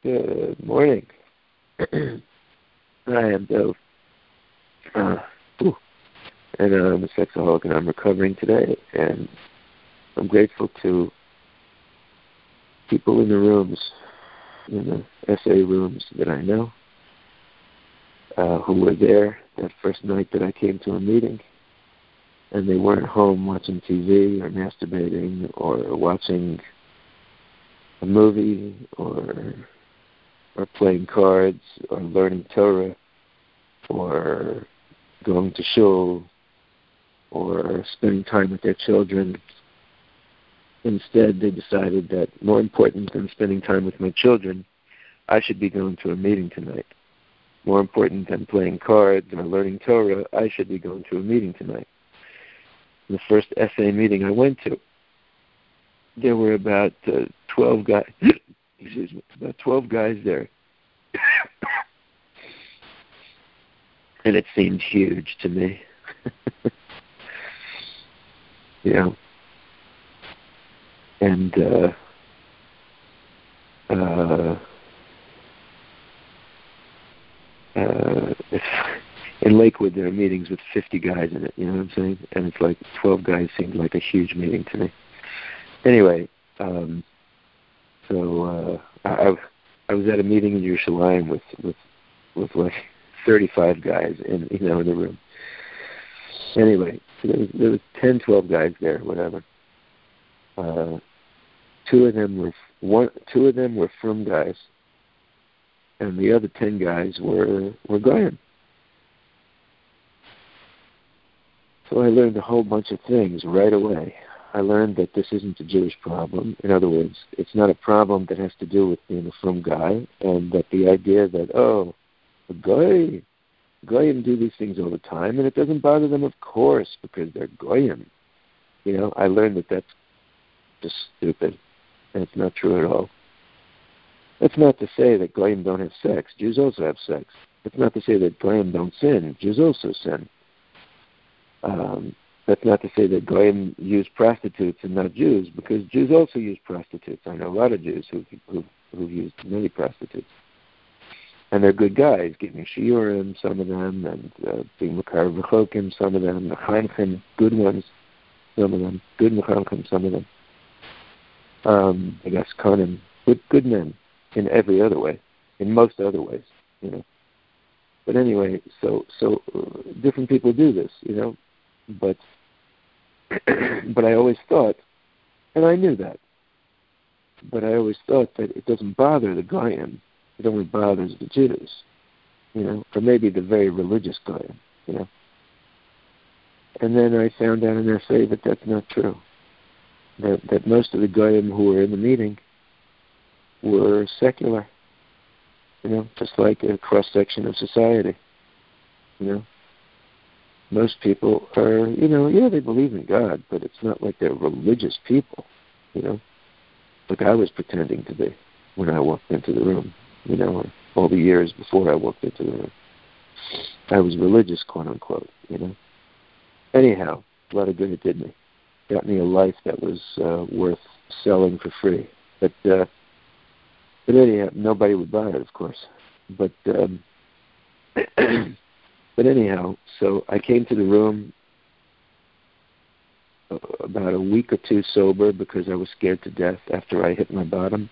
Good morning. I am Dove. Ooh. And I'm a sexaholic and I'm recovering today. And I'm grateful to people in the rooms, in the SA rooms that I know, who were there that first night that I came to a meeting. And they weren't home watching TV or masturbating or watching a movie or playing cards or learning Torah or going to shul or spending time with their children. Instead, they decided that more important than spending time with my children, I should be going to a meeting tonight. More important than playing cards or learning Torah, I should be going to a meeting tonight. The first SA meeting I went to, there were about 12 guys. Excuse me, about 12 guys there. And it seemed huge to me. And in Lakewood there are meetings with 50 guys in it, you know what I'm saying? And it's like 12 guys seemed like a huge meeting to me. Anyway, I was at a meeting in Yerushalayim with like 35 guys in the room. Anyway, so there was 10, 12 guys there, whatever. Two of them were frum guys, and the other 10 guys were goyim. So I learned a whole bunch of things right away. I learned that this isn't a Jewish problem. In other words, it's not a problem that has to do with being a frum guy, and that the idea that, a goyim do these things all the time, and it doesn't bother them, of course, because they're goyim. I learned that that's just stupid, and it's not true at all. That's not to say that goyim don't have sex. Jews also have sex. That's not to say that goyim don't sin. Jews also sin. That's not to say that goyim use prostitutes and not Jews, because Jews also use prostitutes. I know a lot of Jews who've used many prostitutes. And they're good guys, giving shiurim, some of them, and being makar v'chokim, some of them, mechanchim, good ones, some of them, good mechanchim, some of them. I guess konim, good men in every other way, in most other ways, But anyway, so different people do this, But I always thought, and I knew that, but I always thought that it doesn't bother the goyim. It only bothers the Jews, or maybe the very religious goyim, And then I found out in SA that that's not true. That most of the goyim who were in the meeting were secular, just like a cross-section of society, Most people are, they believe in God, but it's not like they're religious people, like I was pretending to be when I walked into the room, or all the years before I walked into the room. I was religious, quote unquote, Anyhow, a lot of good it did me. Got me a life that was worth selling for free. But anyhow, nobody would buy it, of course. But anyhow, so I came to the room about a week or two sober because I was scared to death after I hit my bottom.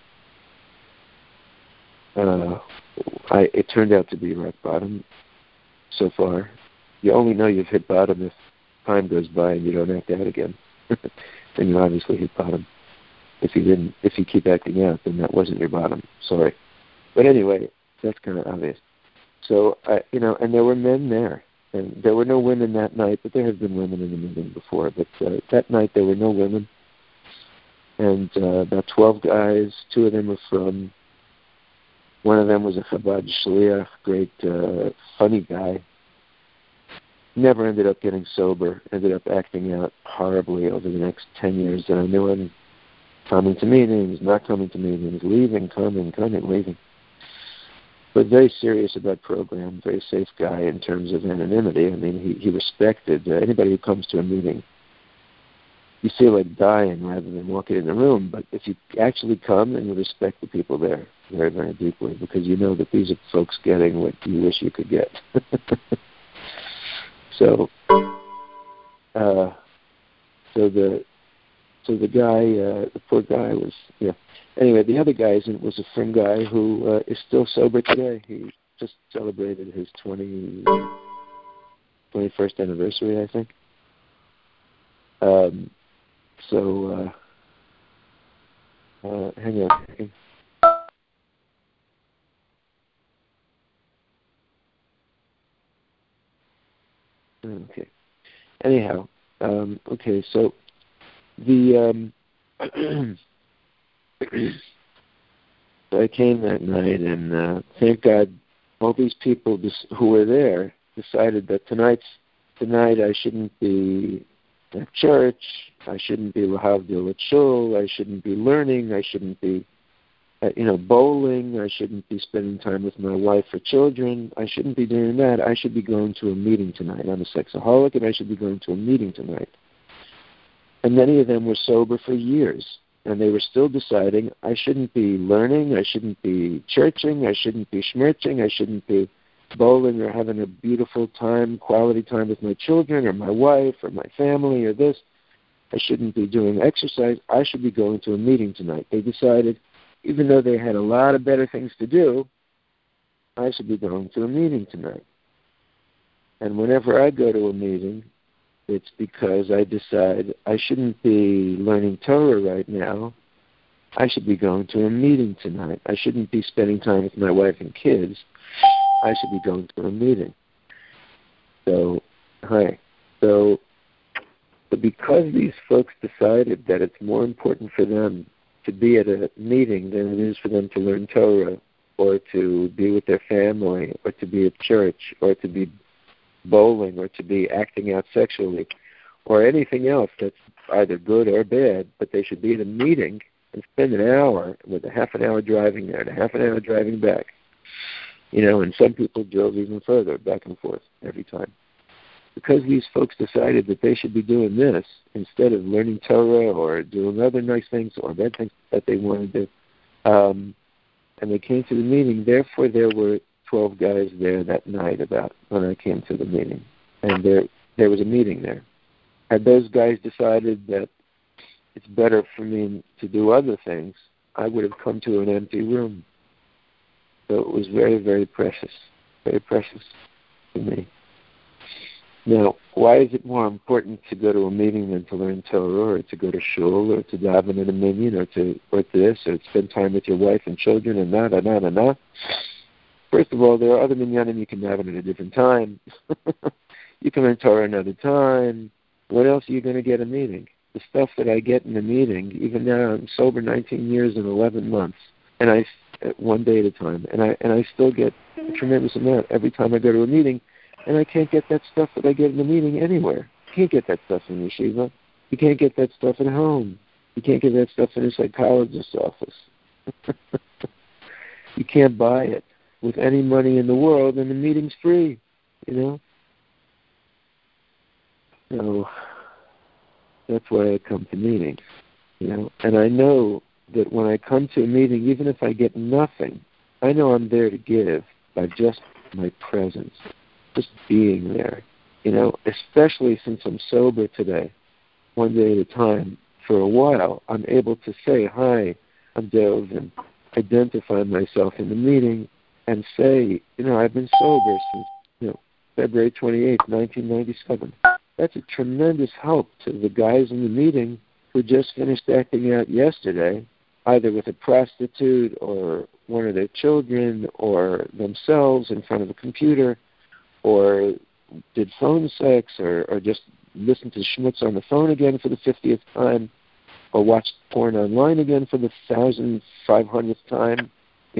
It turned out to be rock bottom so far. You only know you've hit bottom if time goes by and you don't act out again. Then you obviously hit bottom. If you keep acting out, then that wasn't your bottom. Sorry. But anyway, that's kind of obvious. So, and there were men there. And there were no women that night, but there have been women in the meeting before. But that night there were no women. And about 12 guys, 2 of them were from, one of them was a Chabad Shliach, great, funny guy. Never ended up getting sober, ended up acting out horribly over the next 10 years that I knew him. Coming to meetings, not coming to meetings, leaving, coming, leaving. But very serious about program, very safe guy in terms of anonymity. I mean, he respected anybody who comes to a meeting. you feel like dying rather than walking in the room. But if you actually come and you respect the people there very, very deeply, because you know that these are folks getting what you wish you could get. So the guy, the poor guy was, yeah. Anyway, the other guy was a friend guy who is still sober today. He just celebrated his 21st anniversary, I think. Hang on a second. Okay. Anyhow, okay, so the so I came that night, and thank God all these people who were there decided that tonight I shouldn't be at church, I shouldn't be lahavdil at shul, I shouldn't be learning, I shouldn't be bowling, I shouldn't be spending time with my wife or children, I shouldn't be doing that, I should be going to a meeting tonight. I'm a sexaholic and I should be going to a meeting tonight. And many of them were sober for years, and they were still deciding, I shouldn't be learning, I shouldn't be churching, I shouldn't be schmirching, I shouldn't be bowling or having a beautiful time, quality time with my children or my wife or my family or this. I shouldn't be doing exercise. I should be going to a meeting tonight. They decided, even though they had a lot of better things to do, I should be going to a meeting tonight. And whenever I go to a meeting, it's because I decide I shouldn't be learning Torah right now. I should be going to a meeting tonight. I shouldn't be spending time with my wife and kids. I should be going to a meeting. So because these folks decided that it's more important for them to be at a meeting than it is for them to learn Torah or to be with their family or to be at church or to be bowling or to be acting out sexually or anything else that's either good or bad, but they should be at a meeting and spend an hour with a half an hour driving there and a half an hour driving back. And some people drove even further, back and forth every time. Because these folks decided that they should be doing this instead of learning Torah or doing other nice things or bad things that they wanted to, and they came to the meeting, therefore there were 12 guys there that night about when I came to the meeting. And there was a meeting there. Had those guys decided that it's better for me to do other things, I would have come to an empty room. So it was very, very precious to me. Now, why is it more important to go to a meeting than to learn Torah or to go to shul or to daven in a minyan or to this or to spend time with your wife and children and na? First of all, there are other minyanim you can daven at a different time. You can learn Torah another time. What else are you going to get a meeting? The stuff that I get in a meeting, even now I'm sober 19 years and 11 months, and one day at a time, and I still get a tremendous amount every time I go to a meeting, and I can't get that stuff that I get in a meeting anywhere. You can't get that stuff in yeshiva. You can't get that stuff at home. You can't get that stuff in a psychologist's office. You can't buy it with any money in the world, and the meeting's free, So that's why I come to meetings, And I know that when I come to a meeting, even if I get nothing, I know I'm there to give by just my presence, just being there, especially since I'm sober today, one day at a time. For a while, I'm able to say, hi, I'm Dov, and identify myself in the meeting and say, I've been sober since, February 28th, 1997. That's a tremendous help to the guys in the meeting who just finished acting out yesterday, either with a prostitute or one of their children or themselves in front of a computer, or did phone sex, or just listened to schmutz on the phone again for the 50th time, or watched porn online again for the 1,500th time,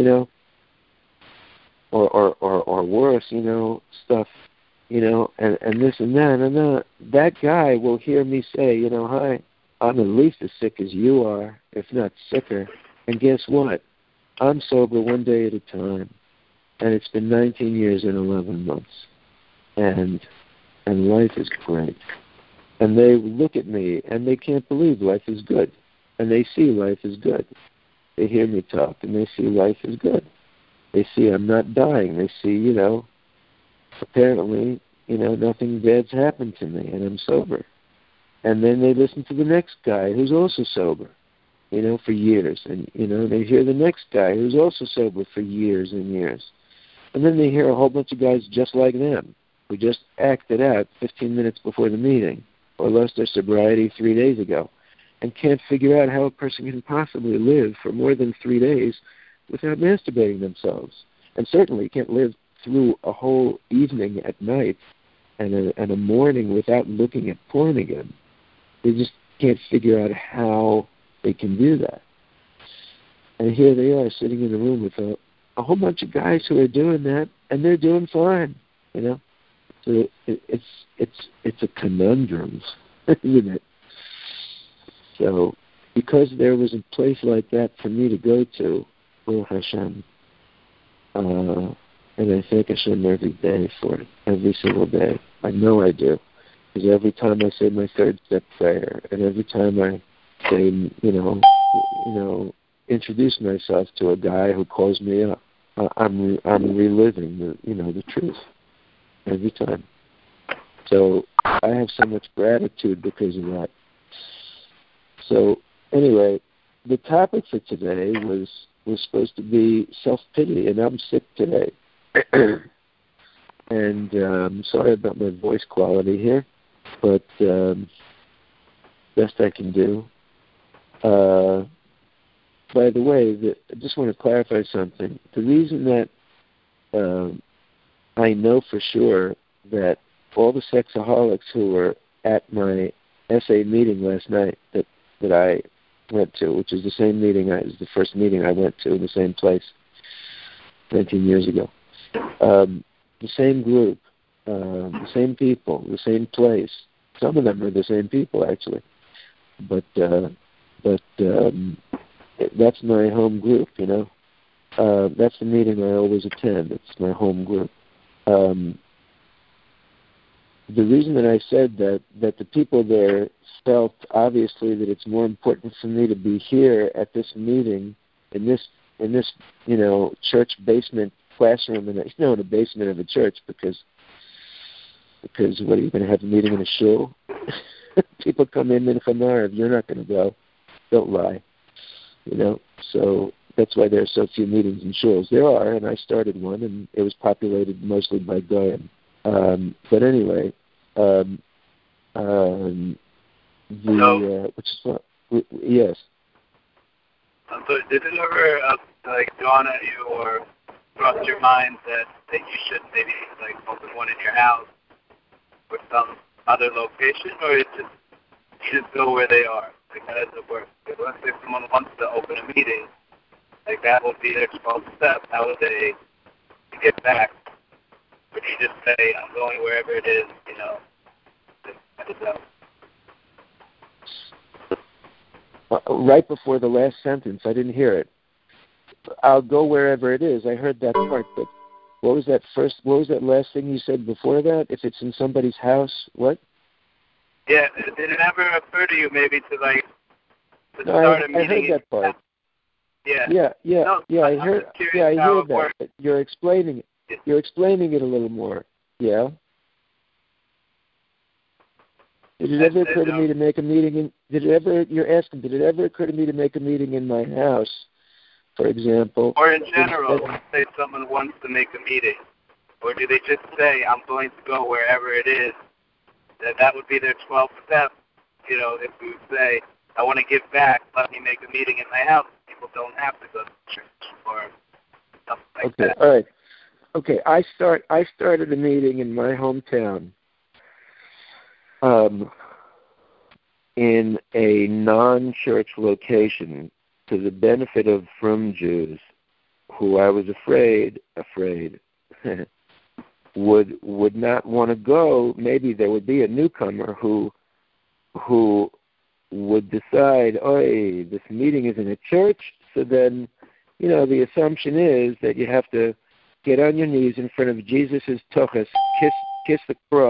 or worse, stuff, and this and that, and that guy will hear me say, hi, I'm at least as sick as you are, if not sicker, and guess what? I'm sober one day at a time, and it's been 19 years and 11 months, and life is great. And they look at me, and they can't believe life is good. And they see life is good. They hear me talk, and they see life is good. They see I'm not dying. They see, apparently, nothing bad's happened to me, and I'm sober. And then they listen to the next guy who's also sober, for years. And, they hear the next guy who's also sober for years and years. And then they hear a whole bunch of guys just like them who just acted out 15 minutes before the meeting or lost their sobriety 3 days ago and can't figure out how a person can possibly live for more than 3 days without masturbating themselves. And certainly can't live through a whole evening at night and a morning without looking at porn again. They just can't figure out how they can do that. And here they are sitting in a room with a whole bunch of guys who are doing that, and they're doing fine, So it's a conundrum, isn't it? So because there was a place like that for me to go to, Baruch Hashem, and I thank Hashem every day for it, every single day. I know I do. Because every time I say my third step prayer, and every time I say, introduce myself to a guy who calls me up, I'm reliving the truth every time. So I have so much gratitude because of that. So anyway, the topic for today was supposed to be self-pity, and I'm sick today. And I'm sorry about my voice quality here, but best I can do. By the way, I just want to clarify something. The reason that I know for sure that all the sexaholics who were at my SA meeting last night that I went to, which is the same meeting as the first meeting I went to in the same place 19 years ago, the same group, the same people, the same place. Some of them are the same people, actually. But that's my home group, That's the meeting I always attend. It's my home group. The reason that I said that the people there felt, obviously, that it's more important for me to be here at this meeting, in this church basement classroom, in a basement of a church, because what, are you going to have a meeting in a shul? People come in Chamar, if you're not going to go, don't lie. So that's why there are so few meetings in shuls. There are, and I started one, and it was populated mostly by Goyim. But anyway, yes. So did it ever dawn at you or cross your mind that you should maybe open one in your house or some other location, or you just go where they are? How does it work? Let's say someone wants to open a meeting, that will be their 12th step. How would they get back? Would you just say, I'm going wherever it is, I don't know. Right before the last sentence, I didn't hear it. I'll go wherever it is. I heard that part, but what was that last thing you said before that? If it's in somebody's house, what? Yeah, did it ever occur to you maybe to start a meeting? I heard that part. Yeah. I heard that. But you're explaining it. You're explaining it a little more. Yeah. Did it ever occur to me to make a meeting you're asking, did it ever occur to me to make a meeting in my house, for example? Or in general, let's say someone wants to make a meeting, or do they just say, I'm going to go wherever it is? That would be their 12th step. If we would say, I want to give back, let me make a meeting in my house. People don't have to go to church or something like that. Okay, all right. Okay, I started a meeting in my hometown in a non-church location to the benefit of frum Jews who I was afraid would not want to go. Maybe there would be a newcomer who would decide, this meeting is in a church, so then, the assumption is that you have to get on your knees in front of Jesus' tochas, kiss the cross,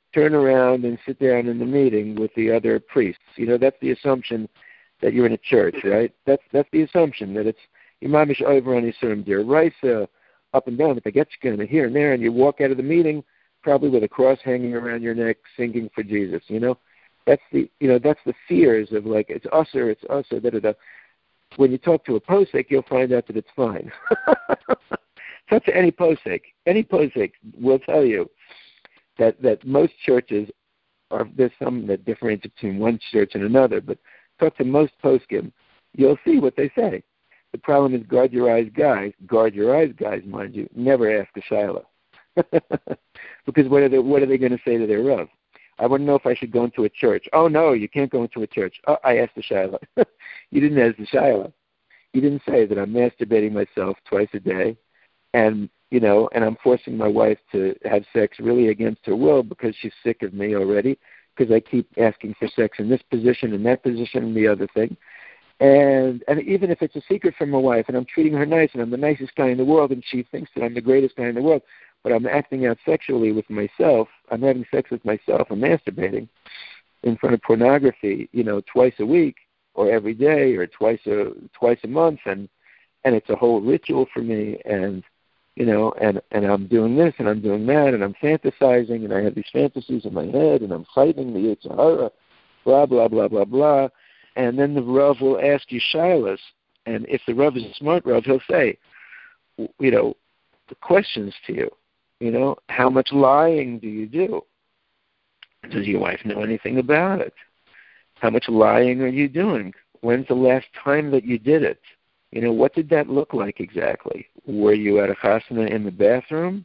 turn around and sit down in the meeting with the other priests. That's the assumption that you're in a church, right? That's the assumption that it's Imamish over on Yisurim Dir Raisa, up and down, but they get you kind of here and there, and you walk out of the meeting probably with a cross hanging around your neck, singing for Jesus. That's the fears of like it's us or da da da. When you talk to a posek, you'll find out that it's fine. Talk to any posek. Any posek will tell you that most churches there's some that differentiate between one church and another, but talk to most poskim, you'll see what they say. The problem is guard your eyes, guys, mind you, never ask a Shiloh. Because what are they going to say to their Rav? I want to know if I should go into a church. Oh, no, you can't go into a church. Oh, I asked the Shiloh. You didn't ask the Shiloh. You didn't say that I'm masturbating myself twice a day and I'm forcing my wife to have sex really against her will because she's sick of me already because I keep asking for sex in this position and that position and the other thing. And even if it's a secret from my wife and I'm treating her nice and I'm the nicest guy in the world and she thinks that I'm the greatest guy in the world, but I'm acting out sexually with myself, I'm having sex with myself, I'm masturbating in front of pornography, twice a week or every day or twice a month, and it's a whole ritual for me, and I'm doing this and I'm doing that and I'm fantasizing and I have these fantasies in my head and I'm fighting the Yetzer Hara, blah, blah, blah, blah, blah. And then the Rav will ask you shilas, and if the Rav is a smart Rav, he'll say, the questions to you, how much lying do you do? Does your wife know anything about it? How much lying are you doing? When's the last time that you did it? What did that look like exactly? Were you at a chasana in the bathroom?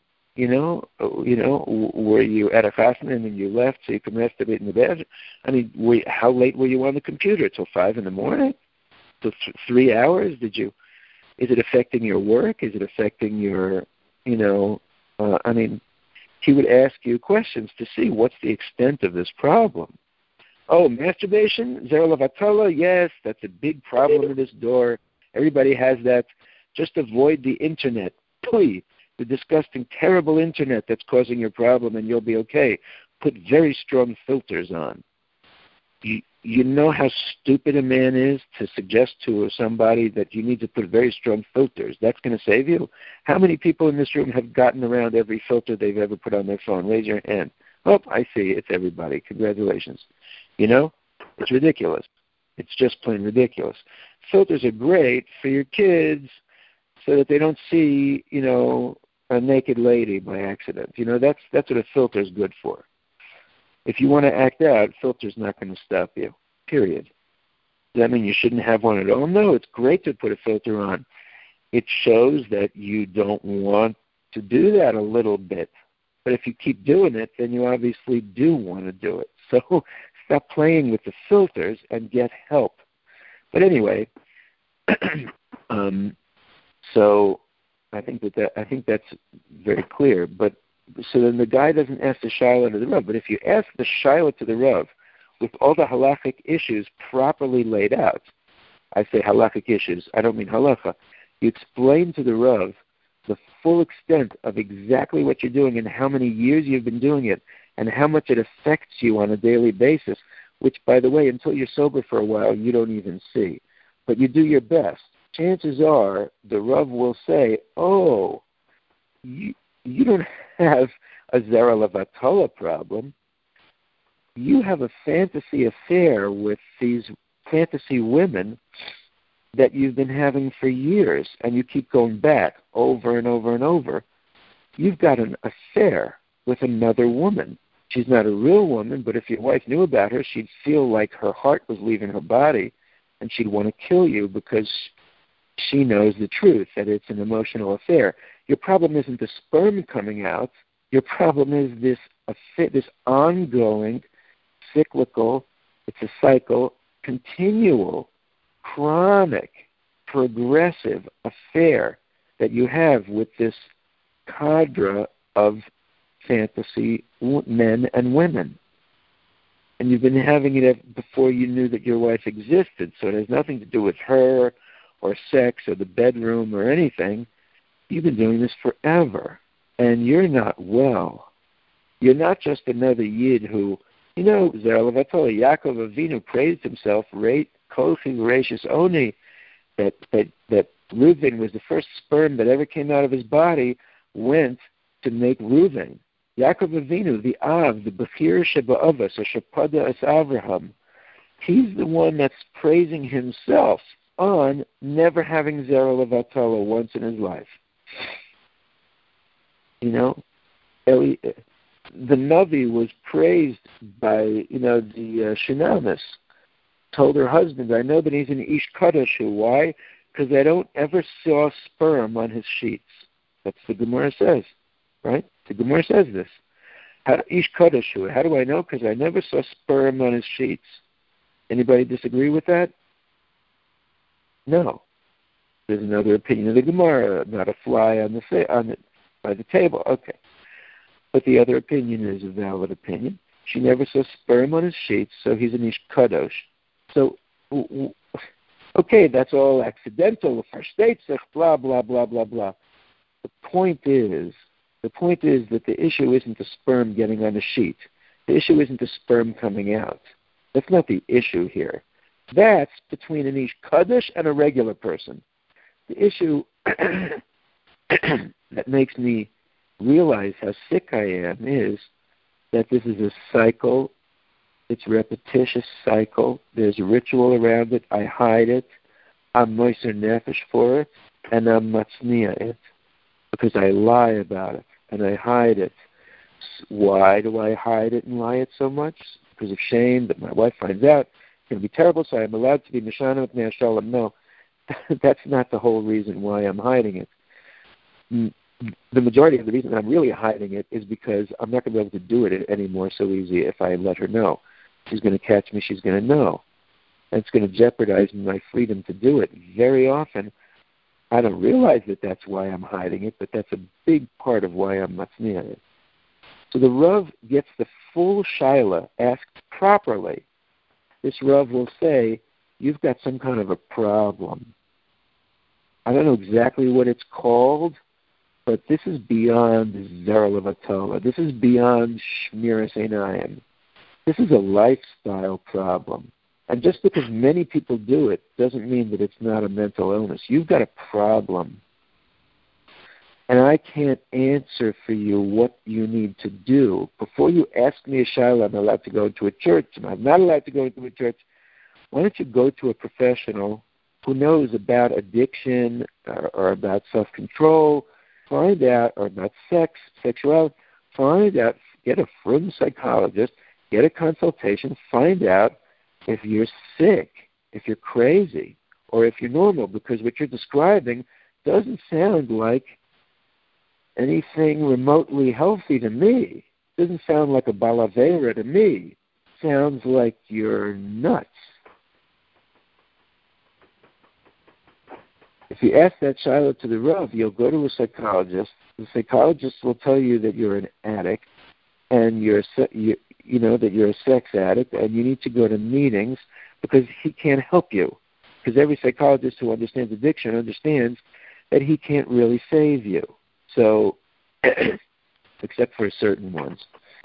Were you at a chasana and then you left so you could masturbate in the bathroom? I mean, how late were you on the computer? Till 5 a.m? Till 3 hours? Is it affecting your work? Is it affecting your, he would ask you questions to see what's the extent of this problem. Oh, masturbation? Zera Levatala? Yes, that's a big problem in this door. Everybody has that. Just avoid the internet. Please. The disgusting, terrible internet that's causing your problem, and you'll be okay. Put very strong filters on. You know how stupid a man is to suggest to somebody that you need to put very strong filters. That's going to save you. How many people in this room have gotten around every filter they've ever put on their phone? Raise your hand. Oh, I see. It's everybody. Congratulations. It's ridiculous. It's just plain ridiculous. Filters are great for your kids so that they don't see, a naked lady by accident. That's what a filter is good for. If you want to act out, filter's not going to stop you, period. Does that mean you shouldn't have one at all? No, it's great to put a filter on. It shows that you don't want to do that a little bit. But if you keep doing it, then you obviously do want to do it. So stop playing with the filters and get help. But anyway, so I think that's very clear. But so then the guy doesn't ask the Shiloh to the Rav. But if you ask the Shiloh to the Rav with all the halachic issues properly laid out, I say halachic issues, I don't mean halacha. You explain to the Rav the full extent of exactly what you're doing and how many years you've been doing it and how much it affects you on a daily basis, which, by the way, until you're sober for a while, you don't even see. But you do your best. Chances are the Rav will say, oh, you don't have a Zera Levatala problem. You have a fantasy affair with these fantasy women that you've been having for years, and you keep going back over and over and over. You've got an affair with another woman. She's not a real woman, but if your wife knew about her, she'd feel like her heart was leaving her body, and she'd want to kill you because she knows the truth, that it's an emotional affair. Your problem isn't the sperm coming out. Your problem is this ongoing, cyclical, it's a cycle, continual, chronic, progressive affair that you have with this cadre of fantasy men and women. And you've been having it before you knew that your wife existed, so it has nothing to do with her or sex or the bedroom or anything. You've been doing this forever, and you're not well. You're not just another Yid who, Zerah Levatol, Yaakov Avinu praised himself, Kochi Gracious Oni, that Reuven was the first sperm that ever came out of his body, went to make Reuven. Yaakov Avinu, the Av, the Bechir Sheba'avas, or Shepada as Avraham, he's the one that's praising himself on never having Zerah Levatala once in his life. The Navi was praised by, the Shunamis, told her husband, I know that he's an Ish Kadashu. Why? Because I don't ever saw sperm on his sheets. That's the Gemara says, right? The Gemara says this. Ish Kadashu. How do I know? Because I never saw sperm on his sheets. Anybody disagree with that? No. There's another opinion of the Gemara, not a fly by the table. Okay. But the other opinion is a valid opinion. She never saw sperm on his sheets, so he's an Ish Kadosh. So, okay, that's all accidental, blah, blah, blah, blah, blah. The point is that the issue isn't the sperm getting on the sheet. The issue isn't the sperm coming out. That's not the issue here. That's between an Ish Kadosh and a regular person. The issue that makes me realize how sick I am is that this is a cycle. It's a repetitious cycle. There's a ritual around it. I hide it. I'm moiser nefesh for it, and I'm matzniya it because I lie about it and I hide it. Why do I hide it and lie it so much? Because of shame that my wife finds out. It's going to be terrible, so I'm allowed to be mishana with Nea Shalom. No, that's not the whole reason why I'm hiding it. The majority of the reason I'm really hiding it is because I'm not going to be able to do it anymore so easy if I let her know. She's going to catch me, she's going to know. And it's going to jeopardize my freedom to do it. Very often, I don't realize that that's why I'm hiding it, but that's a big part of why I'm matzniya it. So the Rav gets the full shaila asked properly. This Rav will say, you've got some kind of a problem. I don't know exactly what it's called, but this is beyond Zerah Levatala. This is beyond Shmiras Einayim. This is a lifestyle problem. And just because many people do it doesn't mean that it's not a mental illness. You've got a problem. And I can't answer for you what you need to do. Before you ask me a shayla, I'm allowed to go into a church, and I'm not allowed to go into a church. Why don't you go to a professional who knows about addiction or about self-control, find out, or about sex, sexuality, find out, get a frum psychologist, get a consultation, find out if you're sick, if you're crazy, or if you're normal, because what you're describing doesn't sound like anything remotely healthy to me. It doesn't sound like a balavera to me. It sounds like you're nuts. If you ask that child to the Rav, you'll go to a psychologist. The psychologist will tell you that you're an addict, and that you're a sex addict, and you need to go to meetings because he can't help you. Because every psychologist who understands addiction understands that he can't really save you. So, except for certain ones.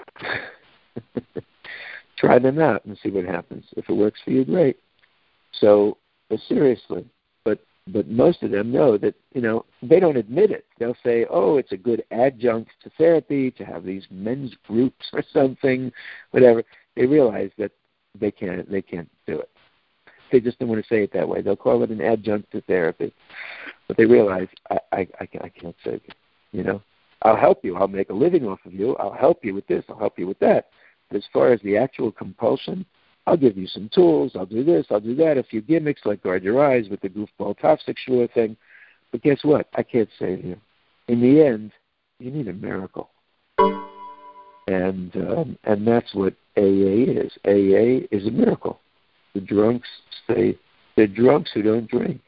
Try them out and see what happens. If it works for you, great. So, seriously. But most of them know that, they don't admit it. They'll say, oh, it's a good adjunct to therapy to have these men's groups or something, whatever. They realize that they can't do it. They just don't want to say it that way. They'll call it an adjunct to therapy. But they realize, I can't save you, I'll help you. I'll make a living off of you. I'll help you with this. I'll help you with that. But as far as the actual compulsion, I'll give you some tools. I'll do this. I'll do that. A few gimmicks like guard your eyes with the goofball Tafsik Shua thing. But guess what? I can't save you. In the end, you need a miracle. And that's what AA is. AA is a miracle. The drunks say they're drunks who don't drink,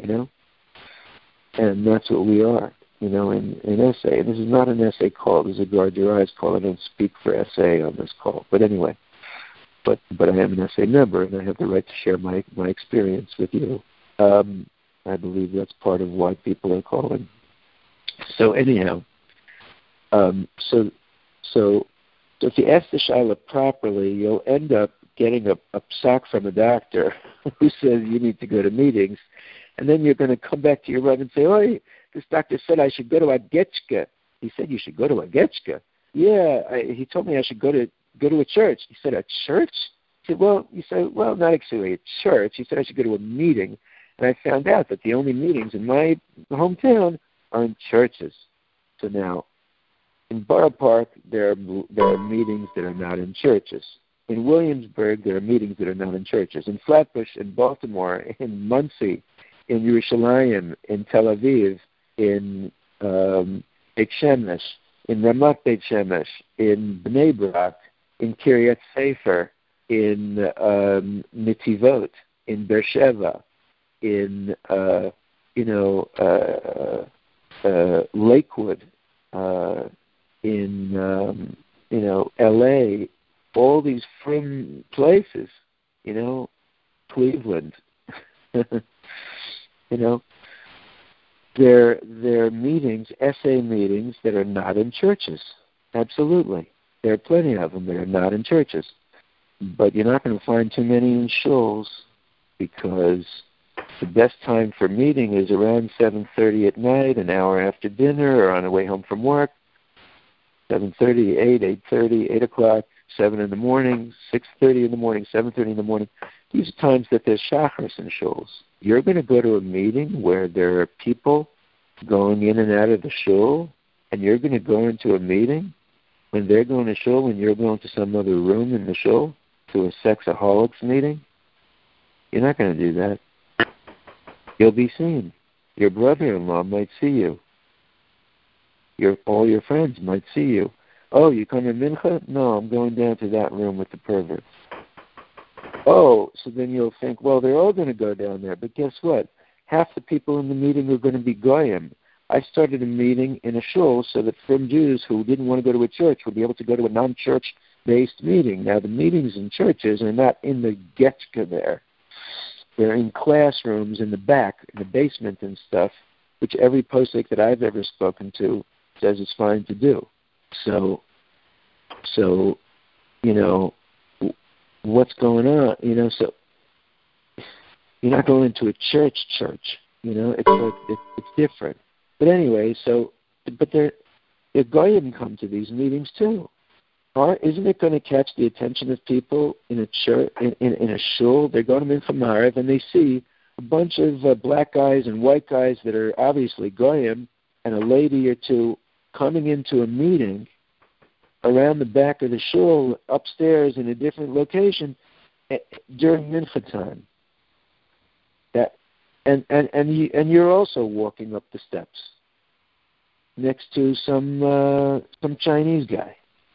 And that's what we are, in SA. And this is not an SA call. This is a guard your eyes call. I don't speak for SA on this call. But anyway. But I am an SA member, and I have the right to share my experience with you. I believe that's part of why people are calling. So anyhow, so So if you ask the shaila properly, you'll end up getting a psak from a doctor who says you need to go to meetings, and then you're going to come back to your Rav and say, "Oh, this doctor said I should go to a getchka." He said you should go to a getchka. Yeah, he told me I should go to a church. He said, "A church?" He said, well, not actually a church. He said I should go to a meeting, and I found out that the only meetings in my hometown are in churches. So now, in Borough Park, there are meetings that are not in churches. In Williamsburg, there are meetings that are not in churches. In Flatbush, in Baltimore, in Muncie, in Yerushalayim, in Tel Aviv, in Beit Shemesh, in Ramat Beit Shemesh, in Bnei Brak, in Kiryat Sefer, in Netivot, in Beersheba, in Lakewood, in L.A., all these fringe places, Cleveland, they're meetings, essay meetings that are not in churches. Absolutely. There are plenty of them that are not in churches. But you're not going to find too many in shuls, because the best time for meeting is around 7:30 at night, an hour after dinner, or on the way home from work. 7:30, 8, 8:30, 8 o'clock, 7 in the morning, 6:30 in the morning, 7:30 in the morning. These are times that there's shacharis in shuls. You're going to go to a meeting where there are people going in and out of the shul, and you're going to go into a meeting when they're going to shul and you're going to some other room in the shul to a sexaholics meeting? You're not going to do that. You'll be seen. Your brother-in-law might see you. All your friends might see you. Oh, you come to mincha? No, I'm going down to that room with the perverts. Oh, so then you'll think, well, they're all going to go down there. But guess what? Half the people in the meeting are going to be goyim. I started a meeting in a shul so that frum Jews who didn't want to go to a church would be able to go to a non-church-based meeting. Now, the meetings in churches are not in the getchka there. They're in classrooms in the back, in the basement and stuff, which every posek that I've ever spoken to says it's fine to do. So what's going on? So you're not going to a church. It's different. But anyway, but the goyim come to these meetings too. Isn't it going to catch the attention of people in a church, in a shul? They're going to Mincha Maariv and they see a bunch of black guys and white guys that are obviously goyim, and a lady or two coming into a meeting around the back of the shul, upstairs in a different location during mincha time. And you're also walking up the steps next to some Chinese guy.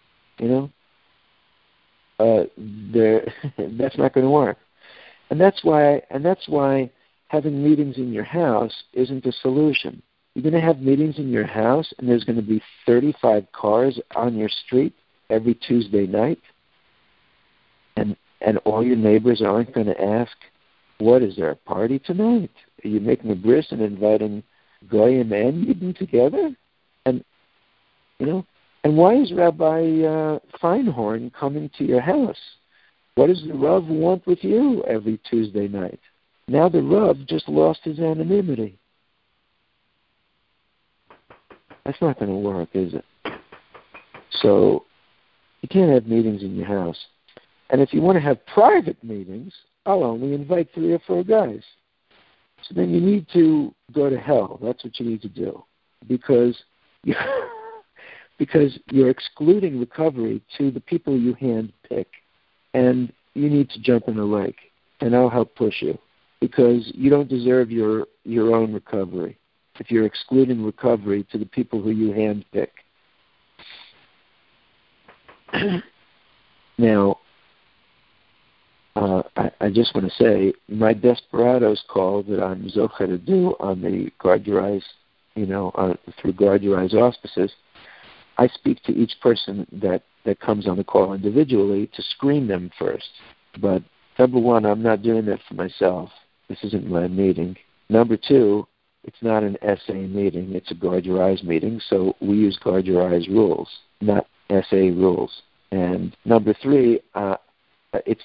That's not going to work. And that's why having meetings in your house isn't a solution. You're going to have meetings in your house, and there's going to be 35 cars on your street every Tuesday night, and all your neighbors aren't going to ask, what, is there a party tonight? Are you making a bris and inviting Goyim and Yidden together? And why is Rabbi Feinhorn coming to your house? What does the Rav want with you every Tuesday night? Now the Rav just lost his anonymity. That's not going to work, is it? So you can't have meetings in your house. And if you want to have private meetings, I'll only invite 3 or 4 guys. So then you need to go to hell. That's what you need to do. Because you're excluding recovery to the people you handpick. And you need to jump in the lake. And I'll help push you. Because you don't deserve your own recovery if you're excluding recovery to the people who you handpick. Now, I just want to say, my Desperados call that I'm zocha to do on the Guard Your Eyes, through Guard Your Eyes auspices, I speak to each person that comes on the call individually to screen them first. But number one, I'm not doing that for myself. This isn't my meeting. Number two, it's not an SA meeting. It's a Guard Your Eyes meeting, so we use Guard Your Eyes rules, not SA rules. And number three, it's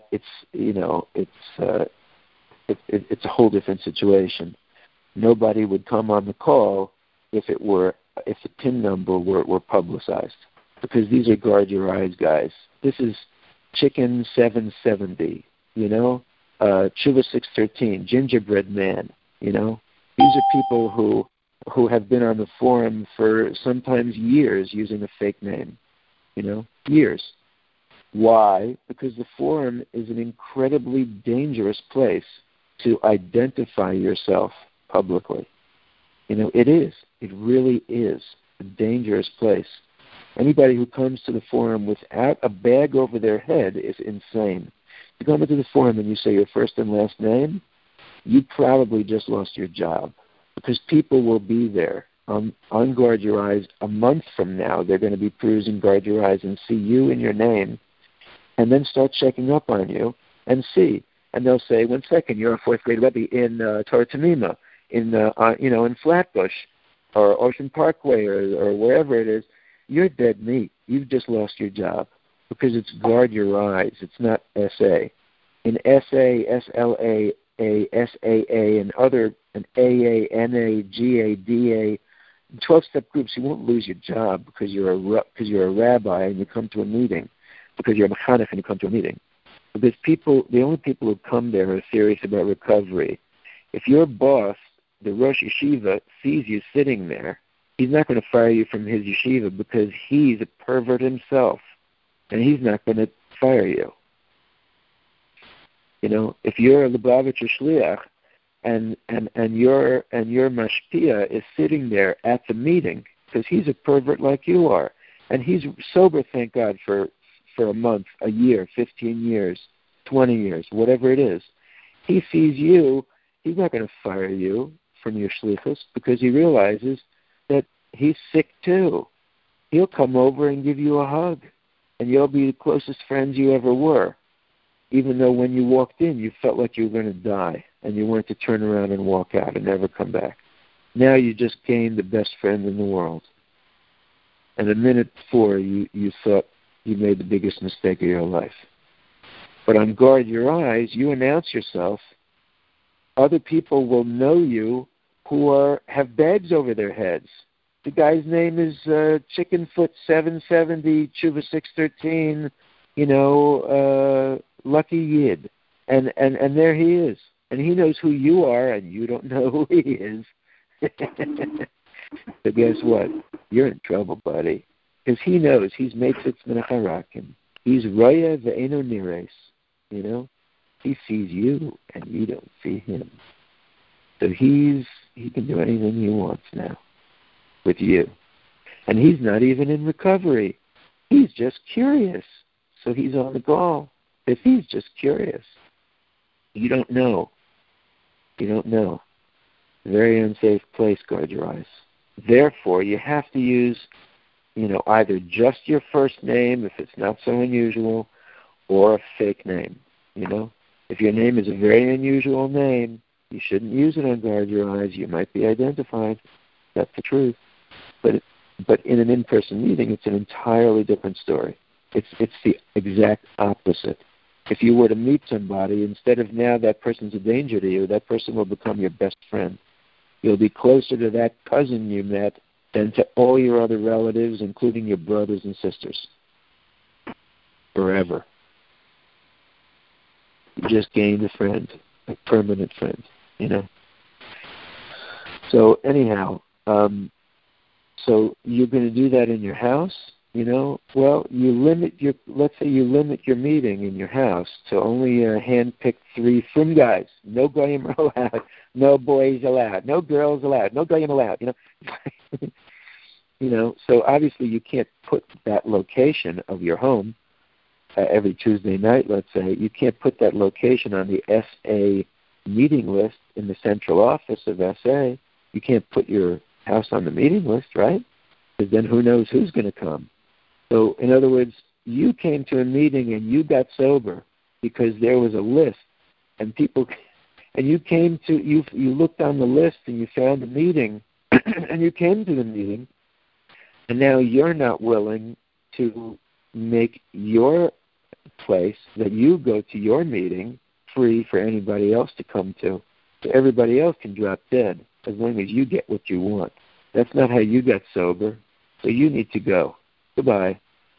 a whole different situation. Nobody would come on the call if the PIN number were publicized, because these are guard your eyes guys. This is Chicken 770, Chuva 613, Gingerbread Man, These are people who have been on the forum for sometimes years using a fake name, years. Why? Because the forum is an incredibly dangerous place to identify yourself publicly. It is. It really is a dangerous place. Anybody who comes to the forum without a bag over their head is insane. You come into the forum and you say your first and last name, you probably just lost your job, because people will be there on Guard Your Eyes a month from now. They're going to be perusing Guard Your Eyes and see you and your name, and then start checking up on you and see. And they'll say, 1 second, you're a fourth grade Rebbe in Torah Tamima, in Flatbush or Ocean Parkway or wherever it is. You're dead meat. You've just lost your job, because it's Guard Your Eyes. It's not SA. In SA, SLA, SAA, and AA, NA, GA, DA, 12-step groups, you won't lose your job because you're a rabbi and you come to a meeting, because you're a mechanech and you come to a meeting. Because the only people who come there are serious about recovery. If your boss, the Rosh Yeshiva, sees you sitting there, he's not going to fire you from his yeshiva, because he's a pervert himself, and he's not going to fire you. If you're a Lubavitcher Shliach and your mashpia is sitting there at the meeting, because he's a pervert like you are, and he's sober, thank God, for a month, a year, 15 years, 20 years, whatever it is. He sees you, he's not going to fire you from your shlichus, because he realizes that he's sick too. He'll come over and give you a hug, and you'll be the closest friends you ever were, even though when you walked in, you felt like you were going to die, and you wanted to turn around and walk out and never come back. Now you just gained the best friend in the world. And a minute before, you thought you made the biggest mistake of your life. But on Guard Your Eyes, you announce yourself. Other people will know you who have bags over their heads. The guy's name is Chickenfoot 770, Chuva 613, Lucky Yid. And there he is. And he knows who you are, and you don't know who he is. So guess what? You're in trouble, buddy. Because he knows he's Meitzitz Menacharakim. He's Roya Ve'eno Nires. He sees you, and you don't see him. So he can do anything he wants now with you. And he's not even in recovery. He's just curious. So he's on the ball. If he's just curious, you don't know. You don't know. Very unsafe place, Guard Your Eyes. Therefore, you have to use, either just your first name, if it's not so unusual, or a fake name, If your name is a very unusual name, you shouldn't use it on Guard Your Eyes. You might be identified. That's the truth. But in an in-person meeting, it's an entirely different story. It's the exact opposite. If you were to meet somebody, instead of now that person's a danger to you, that person will become your best friend. You'll be closer to that cousin you met than to all your other relatives, including your brothers and sisters. Forever. You just gained a friend, a permanent friend, So anyhow, so you're going to do that in your house, Well, let's say you limit your meeting in your house to only hand-picked 3 frum guys. No goyim allowed, no boys allowed, no girls allowed, no goyim allowed, So obviously you can't put that location of your home every Tuesday night, let's say. You can't put that location on the SA meeting list in the central office of SA. You can't put your house on the meeting list, right? Because then who knows who's going to come. So, in other words, you came to a meeting and you got sober because there was a list, and you looked on the list and you found a meeting, and you came to the meeting, and now you're not willing to make your place that you go to your meeting free for anybody else to come to. So everybody else can drop dead as long as you get what you want. That's not how you got sober, so you need to go. Goodbye.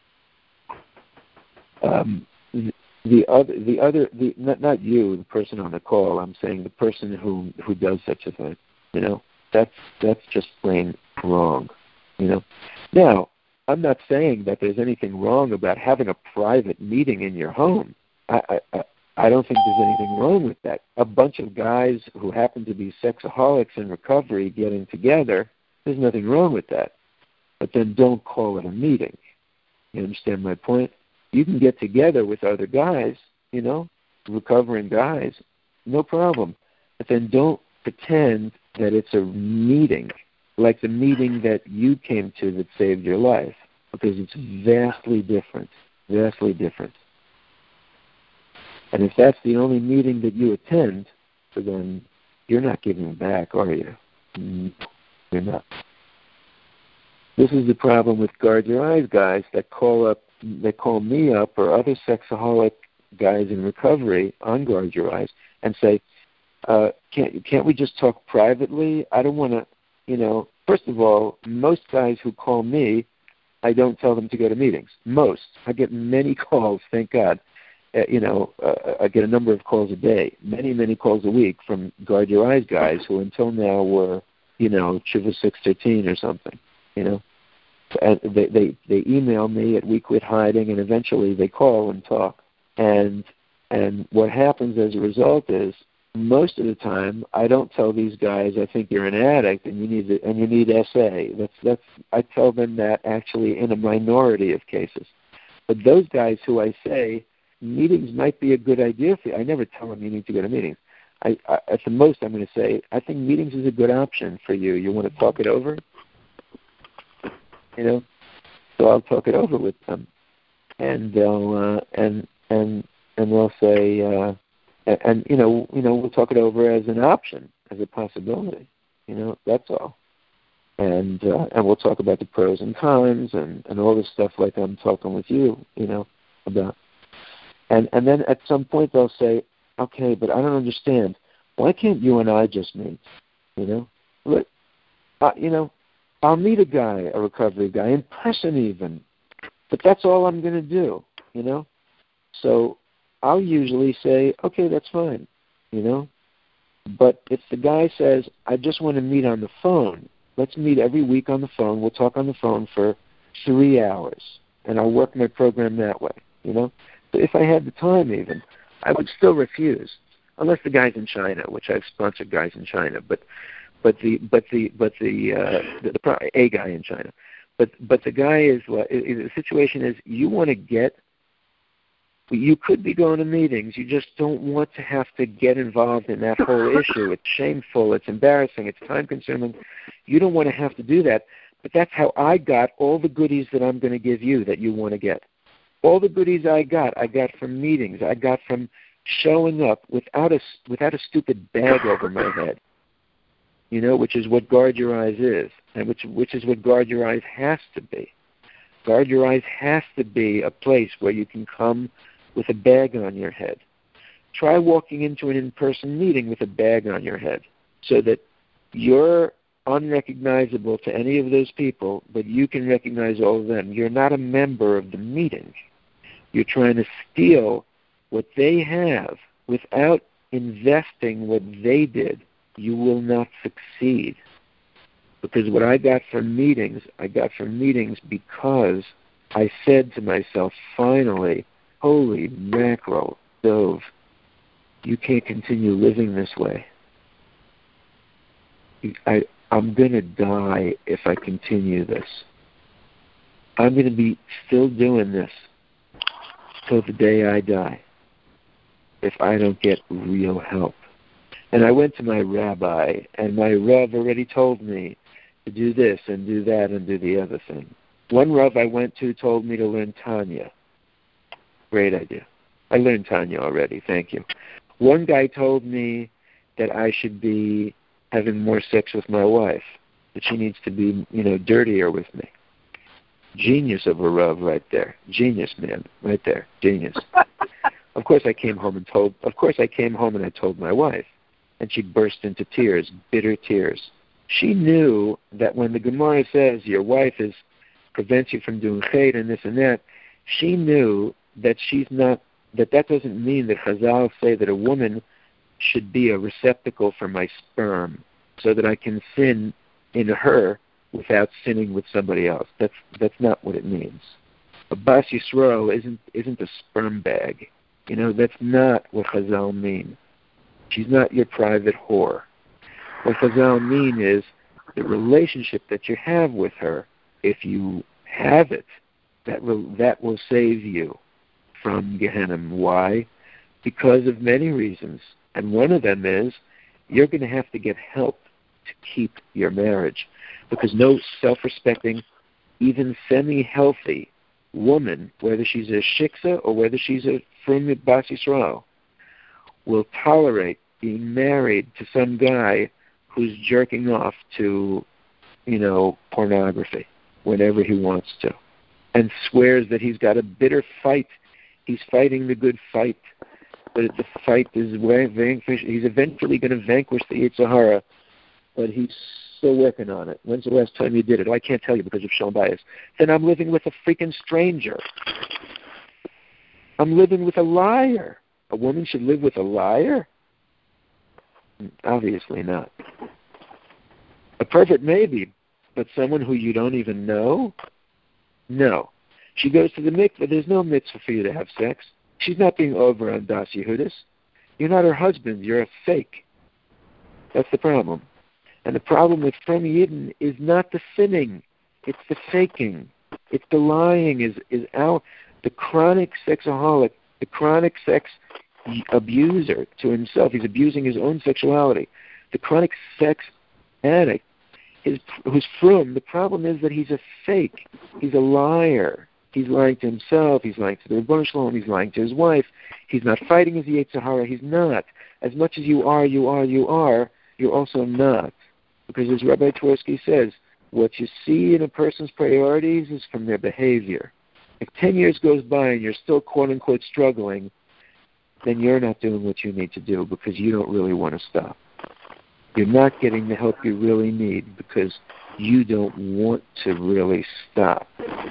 Not you, the person on the call. I'm saying the person who does such a thing. That's just plain wrong. Now, I'm not saying that there's anything wrong about having a private meeting in your home. I don't think there's anything wrong with that. A bunch of guys who happen to be sexaholics in recovery getting together, there's nothing wrong with that. But then don't call it a meeting. You understand my point? You can get together with other guys, recovering guys, no problem. But then don't pretend that it's a meeting, like the meeting that you came to that saved your life, because it's vastly different, vastly different. And if that's the only meeting that you attend, then you're not giving back, are you? You're not. This is the problem with Guard Your Eyes guys that call me up or other sexaholic guys in recovery on Guard Your Eyes and say, can't we just talk privately? I don't want to, first of all, most guys who call me, I don't tell them to go to meetings. Most. I get many calls, thank God. I get a number of calls a day, many calls a week from Guard Your Eyes guys who until now were, Shiva 613 or something, And they email me at We Quit Hiding, and eventually they call and talk. And what happens as a result is, most of the time, I don't tell these guys, I think you're an addict and you need SA. I tell them that actually in a minority of cases. But those guys who I say meetings might be a good idea for you, I never tell them you need to go to meetings. At the most, I'm going to say, I think meetings is a good option for you. You want to talk it over? So I'll talk it over with them, and they'll they'll say, we'll talk it over as an option, as a possibility. That's all. And we'll talk about the pros and cons and all this stuff like I'm talking with you, about. And then at some point they'll say, okay, but I don't understand. Why can't you and I just meet? I'll meet a guy, a recovery guy, in person even. But that's all I'm going to do, So I'll usually say, okay, that's fine, But if the guy says, I just want to meet on the phone, let's meet every week on the phone. We'll talk on the phone for 3 hours, and I'll work my program that way, But if I had the time even, I would still refuse, unless the guy's in China, which I've sponsored guys in China, but a guy in China. But the guy is the situation is you could be going to meetings, you just don't want to have to get involved in that whole issue. It's shameful, it's embarrassing, it's time consuming. You don't want to have to do that. But that's how I got all the goodies that I'm going to give you that you want to get. All the goodies I got from meetings. I got from showing up without a stupid bag over my head, which is what Guard Your Eyes is, and which is what Guard Your Eyes has to be. Guard Your Eyes has to be a place where you can come with a bag on your head. Try walking into an in-person meeting with a bag on your head so that you're unrecognizable to any of those people, but you can recognize all of them. You're not a member of the meeting. You're trying to steal what they have without investing what they did. You will not succeed. Because what I got from meetings because I said to myself, finally, holy mackerel, Dove, you can't continue living this way. I'm going to die if I continue this. I'm going to be still doing this till the day I die if I don't get real help. And I went to my rabbi, and my Rav already told me to do this and do that and do the other thing. One Rav I went to told me to learn Tanya. Great idea. I learned Tanya already, thank you. One guy told me that I should be having more sex with my wife, that she needs to be, dirtier with me. Genius of a Rav right there. Genius, man, right there. Genius. Of course I came home and I told my wife, and she burst into tears, bitter tears. She knew that when the Gemara says your wife prevents you from doing chayt and this and that, she knew that that doesn't mean that Chazal say that a woman should be a receptacle for my sperm so that I can sin in her without sinning with somebody else. That's not what it means. A Bas Yisrael isn't a sperm bag. That's not what Chazal mean. She's not your private whore. What Chazal mean is the relationship that you have with her, if you have it, that will save you from Gehenna. Why? Because of many reasons. And one of them is you're going to have to get help to keep your marriage. Because no self-respecting, even semi-healthy woman, whether she's a shiksa or whether she's a frum Bas Yisrael, will tolerate being married to some guy who's jerking off to, pornography whenever he wants to, and swears that he's got a bitter fight. He's fighting the good fight, but the fight is he's eventually going to vanquish the Yetzer Hara, but he's still working on it. When's the last time you did it? Oh, I can't tell you because of Shalom Bayis. Then I'm living with a freaking stranger. I'm living with a liar. A woman should live with a liar? Obviously not. A pervert maybe, but someone who you don't even know? No. She goes to the mikveh. There's no mitzvah for you to have sex. She's not being over on Das Yehudis. You're not her husband. You're a fake. That's the problem. And the problem with Frum Yidden is not the sinning. It's the faking. It's the lying. The chronic sexaholic, the chronic sex abuser to himself. He's abusing his own sexuality. The chronic sex addict, who's frum, the problem is that he's a fake. He's a liar. He's lying to himself. He's lying to the Rebbeinu Shalom. He's lying to his wife. He's not fighting his Yetzer Hara. He's not. As much as you are, you're also not. Because as Rabbi Twersky says, what you see in a person's priorities is from their behavior. If 10 years goes by and you're still quote-unquote struggling, then you're not doing what you need to do because you don't really want to stop. You're not getting the help you really need because you don't want to really stop.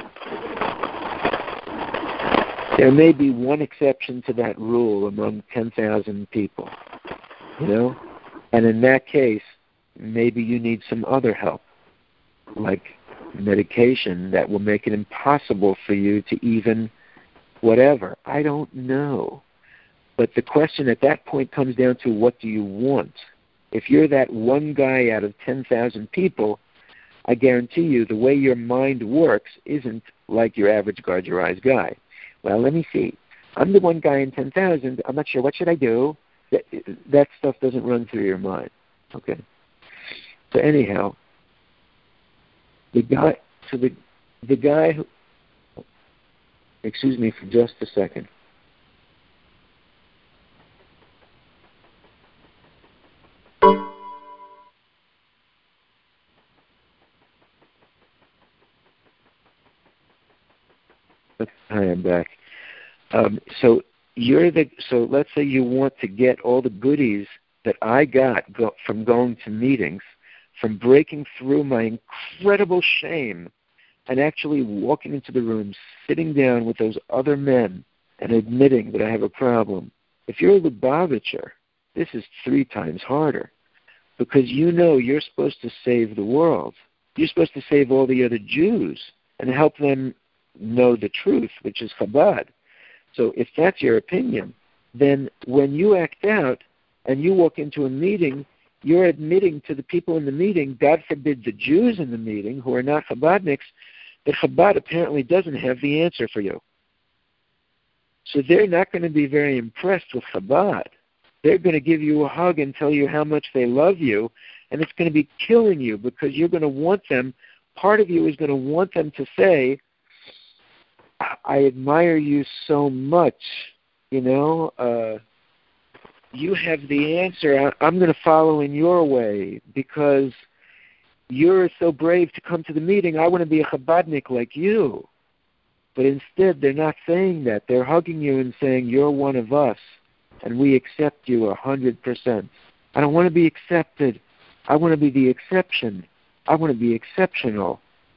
There may be one exception to that rule among 10,000 people, and in that case, maybe you need some other help, like medication that will make it impossible for you to even whatever. I don't know. But the question at that point comes down to what do you want? If you're that one guy out of 10,000 people, I guarantee you the way your mind works isn't like your average guard your eyes guy. Well, let me see. I'm the one guy in 10,000. I'm not sure. What should I do? That stuff doesn't run through your mind. Okay. So anyhow, the guy who, excuse me for just a second. Hi, I'm back. So let's say you want to get all the goodies that I got from going to meetings, from breaking through my incredible shame and actually walking into the room, sitting down with those other men and admitting that I have a problem. If you're a Lubavitcher, this is 3 times harder because you're supposed to save the world. You're supposed to save all the other Jews and help them know the truth, which is Chabad. So if that's your opinion, then when you act out and you walk into a meeting, you're admitting to the people in the meeting, God forbid the Jews in the meeting who are not Chabadniks, that Chabad apparently doesn't have the answer for you. So they're not going to be very impressed with Chabad. They're going to give you a hug and tell you how much they love you, and it's going to be killing you because you're going to want them, part of you is going to want them to say, I admire you so much, you have the answer. I'm going to follow in your way because you're so brave to come to the meeting. I want to be a Chabadnik like you. But instead, they're not saying that. They're hugging you and saying, you're one of us, and we accept you 100%. I don't want to be accepted. I want to be the exception. I want to be exceptional.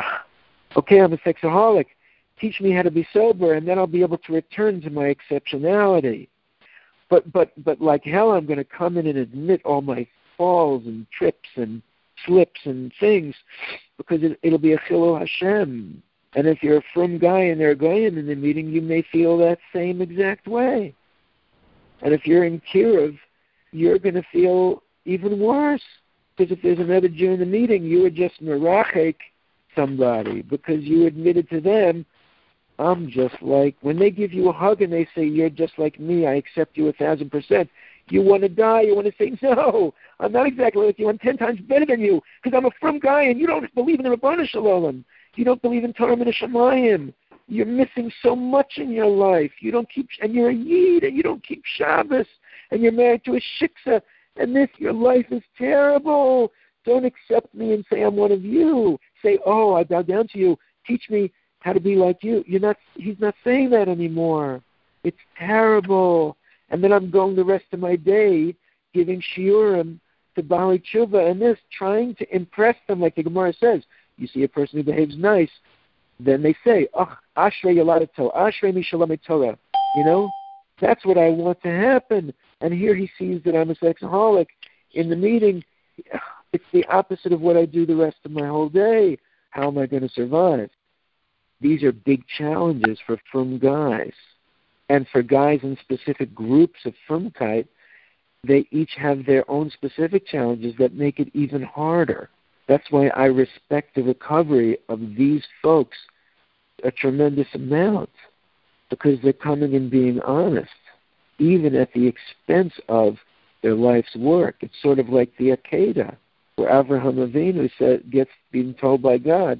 Okay, I'm a sexaholic. Teach me how to be sober, and then I'll be able to return to my exceptionality. But like hell, I'm going to come in and admit all my falls and trips and slips and things, because it'll be a chilul Hashem. And if you're a frum guy and they're going in the meeting, you may feel that same exact way. And if you're in Kiruv, you're going to feel even worse. Because if there's another Jew in the meeting, you were just merachek somebody because you admitted to them, I'm just like, when they give you a hug and they say, you're just like me, I accept you 1,000%, you want to die. You want to say, no, I'm not exactly like you. I'm 10 times better than you because I'm a frum guy and you don't believe in the Rabbanu Shalom. You don't believe in Torah and Shemayim. You're missing so much in your life. You don't keep, and you're a Yid, and you don't keep Shabbos, and you're married to a Shiksa, and your life is terrible. Don't accept me and say I'm one of you. Say, oh, I bow down to you. Teach me how to be like you. He's not saying that anymore. It's terrible. And then I'm going the rest of my day giving shiurim to Bali Tshuva and this, trying to impress them, like the Gemara says. You see a person who behaves nice, then they say, "Oh, Ashrei Yoladato, Ashrei Mishalomei Torah." You know, that's what I want to happen. And here he sees that I'm a sexaholic. In the meeting, it's the opposite of what I do the rest of my whole day. How am I going to survive? These are big challenges for frum guys. And for guys in specific groups of frumkeit, they each have their own specific challenges that make it even harder. That's why I respect the recovery of these folks a tremendous amount, because they're coming and being honest, even at the expense of their life's work. It's sort of like the Akedah, where Avraham Avinu gets being told by God,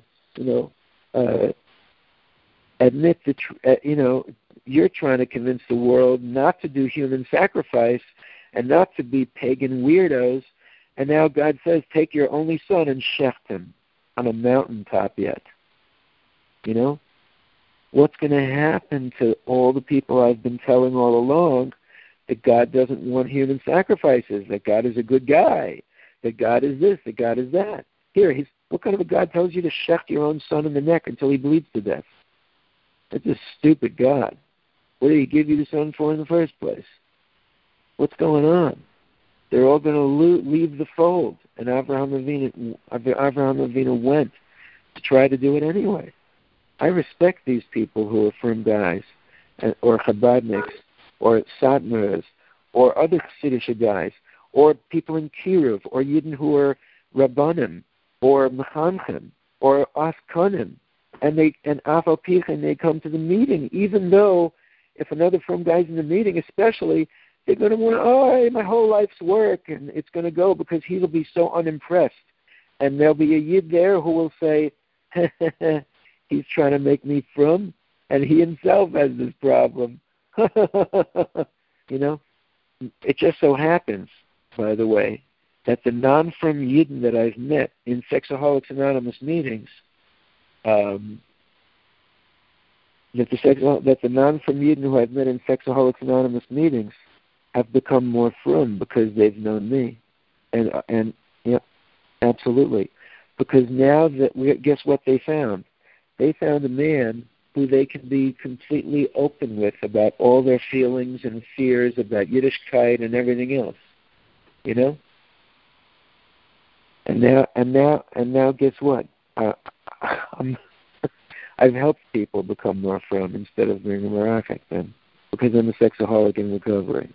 admit you're trying to convince the world not to do human sacrifice and not to be pagan weirdos. And now God says, take your only son and shecht him on a mountaintop yet. What's going to happen to all the people I've been telling all along that God doesn't want human sacrifices, that God is a good guy, that God is this, that God is that? What kind of a God tells you to shecht your own son in the neck until he bleeds to death? That's a stupid God. What did he give you the son for in the first place? What's going on? They're all going to leave the fold. And Avraham Avinu went to try to do it anyway. I respect these people who are frum guys, or Chabadniks, or Satmars, or other Chassidish guys, or people in Kiruv, or Yidden who are Rabbanim, or Mechanchim, or Askanim, and Afal Pichin, they come to the meeting, even though if another frum guy's in the meeting, especially, they're going to want, my whole life's work, and it's going to go because he'll be so unimpressed. And there'll be a Yid there who will say, he's trying to make me frum, and he himself has this problem. It just so happens, by the way, that the non-frum Yidden that I've met in Sexaholics Anonymous meetings, that the non-frum Yidden who I've met in Sexaholics Anonymous meetings have become more frum because they've known me, and yeah, absolutely, because now guess what they found? They found a man who they can be completely open with about all their feelings and fears about Yiddishkeit and everything else, And now, guess what? I've helped people become more frum instead of being a merachek then, because I'm a sexaholic in recovery.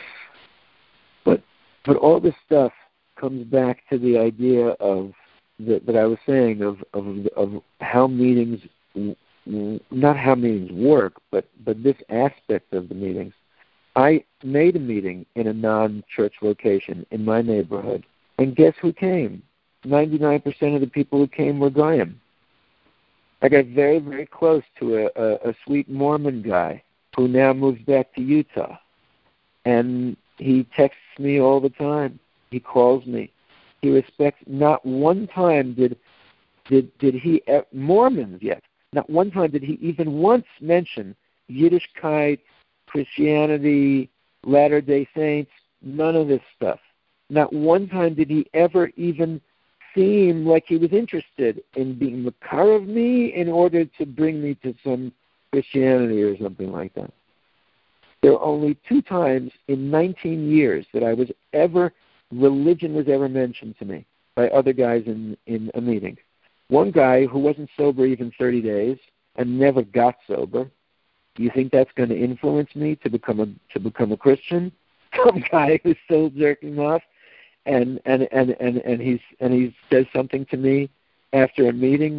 But all this stuff comes back to the idea of that I was saying of how meetings, not how meetings work, but this aspect of the meetings. I made a meeting in a non-church location in my neighborhood, and guess who came? 99% of the people who came were Goyim. I got very, very close to a sweet Mormon guy who now moves back to Utah, and he texts me all the time. He calls me. He respects. Not one time did he, Mormons yet, not one time did he even once mention Yiddishkeit, Christianity, Latter-day Saints, none of this stuff. Not one time did he ever even seem like he was interested in being makar of me in order to bring me to some Christianity or something like that. There are only 2 times in 19 years that religion was ever mentioned to me by other guys in a meeting. One guy who wasn't sober even 30 days and never got sober. Do you think that's going to influence me to become a Christian? Some guy who's still jerking off, and he says something to me after a meeting.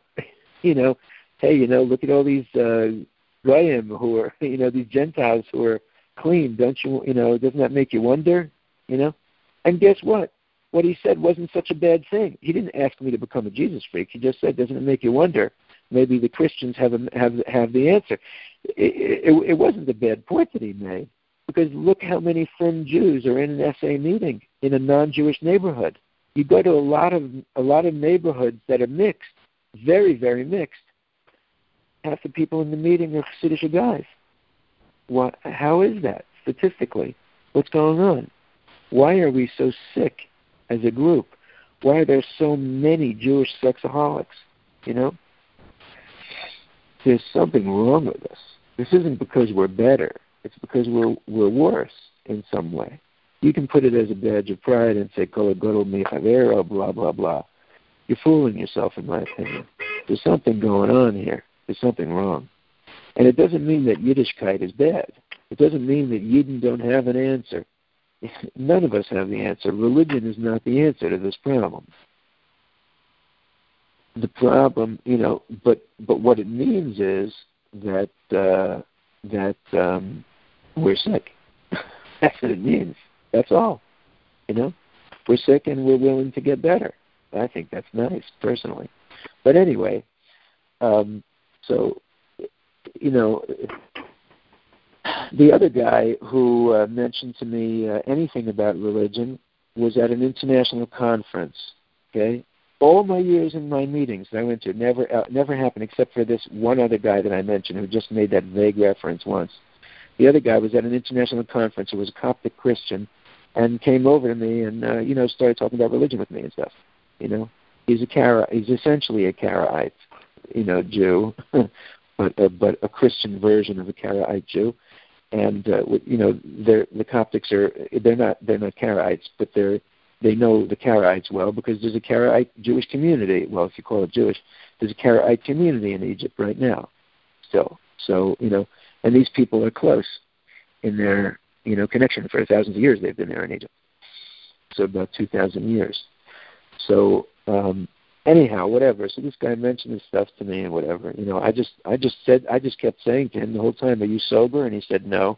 Hey, look at all these goyim who are, these Gentiles who are clean. Don't you, doesn't that make you wonder? And guess what? What he said wasn't such a bad thing. He didn't ask me to become a Jesus freak. He just said, doesn't it make you wonder? Maybe the Christians have the answer. It wasn't a bad point that he made, because look how many frum Jews are in an SA meeting in a non-Jewish neighborhood. You go to a lot of neighborhoods that are mixed, very, very mixed. Half the people in the meeting are Hasidic guys. How is that statistically? What's going on? Why are we so sick as a group? Why are there so many Jewish sexaholics? There's something wrong with us. This isn't because we're better. It's because we're worse in some way. You can put it as a badge of pride and say, Kol Gadol Michavero, blah, blah, blah. You're fooling yourself, in my opinion. There's something going on here. There's something wrong. And it doesn't mean that Yiddishkeit is bad. It doesn't mean that Yidden don't have an answer. None of us have the answer. Religion is not the answer to this problem. The problem, but what it means is that we're sick. That's what it means. That's all. We're sick and we're willing to get better. I think that's nice, personally. But anyway, the other guy who mentioned to me anything about religion was at an international conference. Okay, all my years in my meetings that I went to never happened except for this one other guy that I mentioned who just made that vague reference once. The other guy was at an international conference who was a Coptic Christian and came over to me and started talking about religion with me and stuff. He's essentially a Karaite, Jew, but a Christian version of a Karaite Jew. And the Coptics they're not Karaites, but they know the Karaites well because there's a Karaite Jewish community. Well, if you call it Jewish, there's a Karaite community in Egypt right now, still. So and these people are close in their connection. For thousands of years they've been there in Egypt. So about 2,000 years. So anyhow, whatever. So this guy mentioned this stuff to me and whatever. I just kept saying to him the whole time, "Are you sober?" And he said, "No."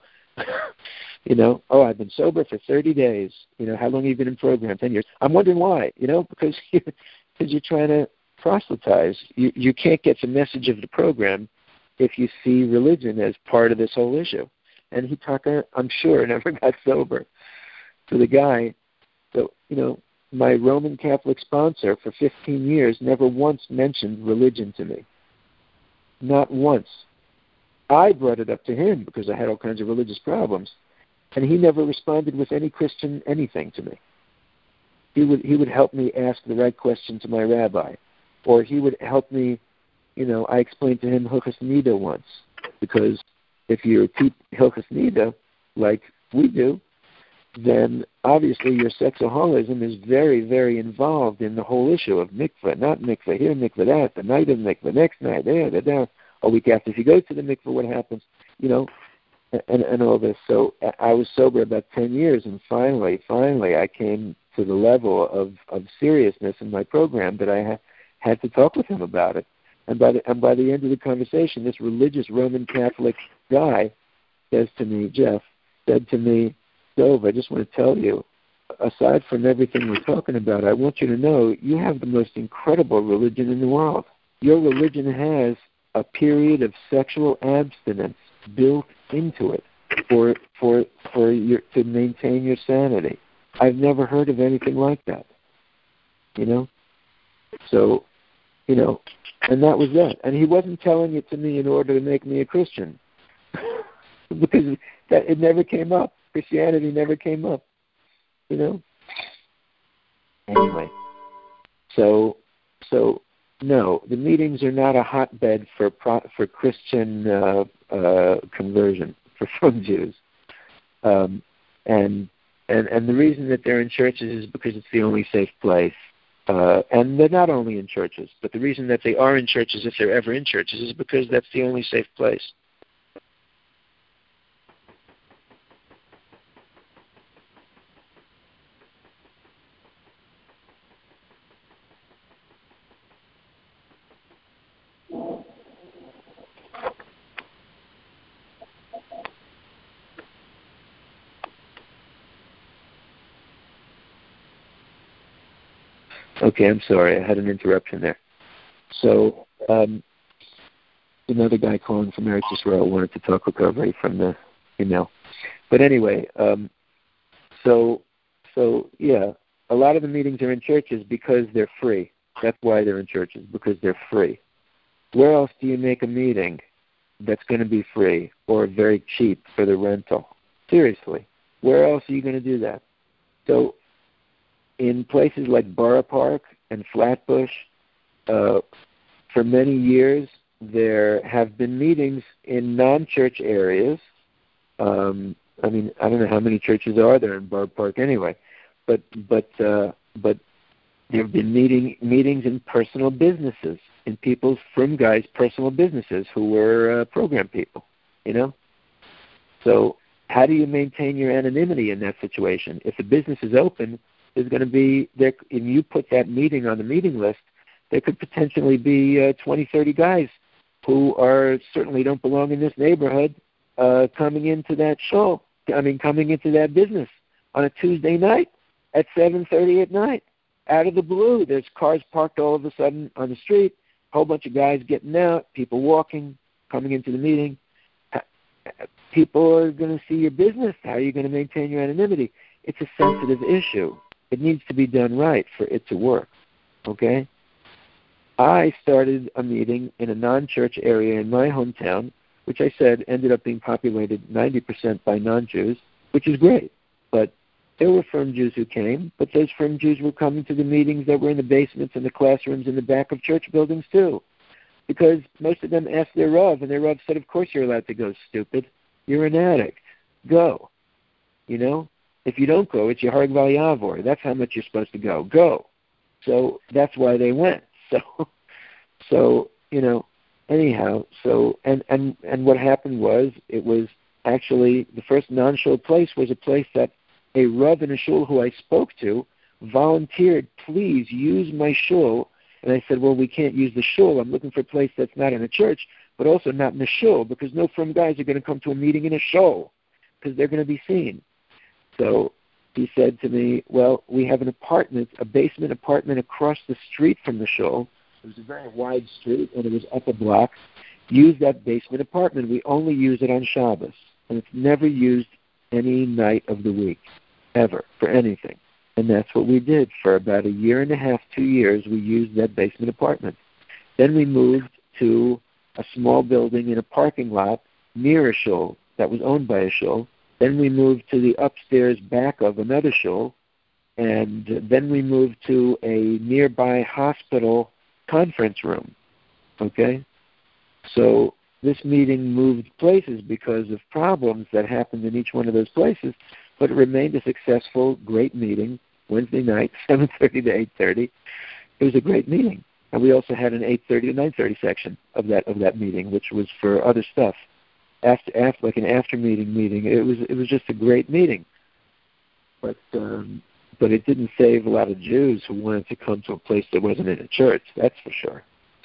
"Oh, I've been sober for 30 days. How long have you been in program? 10 years. I'm wondering why. Because you're trying to proselytize. You can't get the message of the program if you see religion as part of this whole issue." And he, I'm sure, never got sober. So the guy, my Roman Catholic sponsor for 15 years never once mentioned religion to me. Not once. I brought it up to him because I had all kinds of religious problems, and he never responded with any Christian anything to me. He would help me ask the right question to my rabbi, or he would help me. I explained to him Hilchos Nida once, because if you repeat Hilchos Nida like we do, then obviously your sexaholism is very, very involved in the whole issue of mikveh, not mikveh here, mikveh that, the night of mikveh, next night, there, a week after. If you go to the mikveh, what happens, and all this. So I was sober about 10 years, and finally I came to the level of seriousness in my program that I had to talk with him about it. And by the end of the conversation, this religious Roman Catholic guy said to me, "Dov, I just want to tell you, aside from everything we're talking about, I want you to know you have the most incredible religion in the world. Your religion has a period of sexual abstinence built into it to maintain your sanity. I've never heard of anything like that. you know? So, you know, and that was that. And he wasn't telling it to me in order to make me a Christian. Because that it never came up. Christianity never came up, you know? Anyway, so no, the meetings are not a hotbed for Christian conversion from Jews, and the reason that they're in churches is because it's the only safe place, and they're not only in churches, but the reason that they are in churches, if they're ever in churches, is because that's the only safe place. Okay, I'm sorry. I had an interruption there. So another guy calling from Eretz Yisrael wanted to talk recovery from the email. But anyway, so yeah, a lot of the meetings are in churches because they're free. That's why they're in churches, because they're free. Where else do you make a meeting that's going to be free or very cheap for the rental? Seriously, where else are you going to do that? So in places like Borough Park and Flatbush, for many years, there have been meetings in non-church areas. I mean, I don't know how many churches are there in Borough Park anyway, but there have been meetings in personal businesses, in people's Frum guys' personal businesses who were program people, you know. So how do you maintain your anonymity in that situation? If the business is open, there's going to be there. If you put that meeting on the meeting list, there could potentially be 20, 30 guys who certainly don't belong in this neighborhood coming into that show. Coming into that business on a Tuesday night at 7:30 at night, out of the blue. There's cars parked all of a sudden on the street. A whole bunch of guys getting out, people walking, coming into the meeting. People are going to see your business. How are you going to maintain your anonymity? It's a sensitive issue. It needs to be done right for it to work, okay? I started a meeting in a non-church area in my hometown, which I said ended up being populated 90% by non-Jews, which is great. But there were Frum Jews who came, but those Frum Jews were coming to the meetings that were in the basements and the classrooms in the back of church buildings too, because most of them asked their Rav, and their Rav said, of course you're allowed to go, stupid. You're an addict. Go. You know? If you don't go, it's your Harg Valyavor. That's how much you're supposed to go. Go. So that's why they went. So you know, anyhow, so and what happened was, it was actually the first non-shul place was a place that a Rav in a shul who I spoke to volunteered, please use my shul. And I said, well, we can't use the shul. I'm looking for a place that's not in a church, but also not in a shul, because no Frum guys are going to come to a meeting in a shul, because they're going to be seen. So he said to me, well, we have an apartment, a basement apartment across the street from the shul. It was a very wide street, and it was up a block. Use that basement apartment. We only use it on Shabbos, and it's never used any night of the week, ever, for anything. And that's what we did. For about 1.5 years, 2 years, we used that basement apartment. Then we moved to a small building in a parking lot near a shul that was owned by a shul. Then we moved to the upstairs back of another shul, and then we moved to a nearby hospital conference room, okay? So this meeting moved places because of problems that happened in each one of those places, but it remained a successful, great meeting, Wednesday night, 7:30 to 8:30. It was a great meeting. And we also had an 8:30 to 9:30 section of that meeting, which was for other stuff. After like an after meeting. It was just a great meeting, but it didn't save a lot of Jews who wanted to come to a place that wasn't in a church. That's for sure.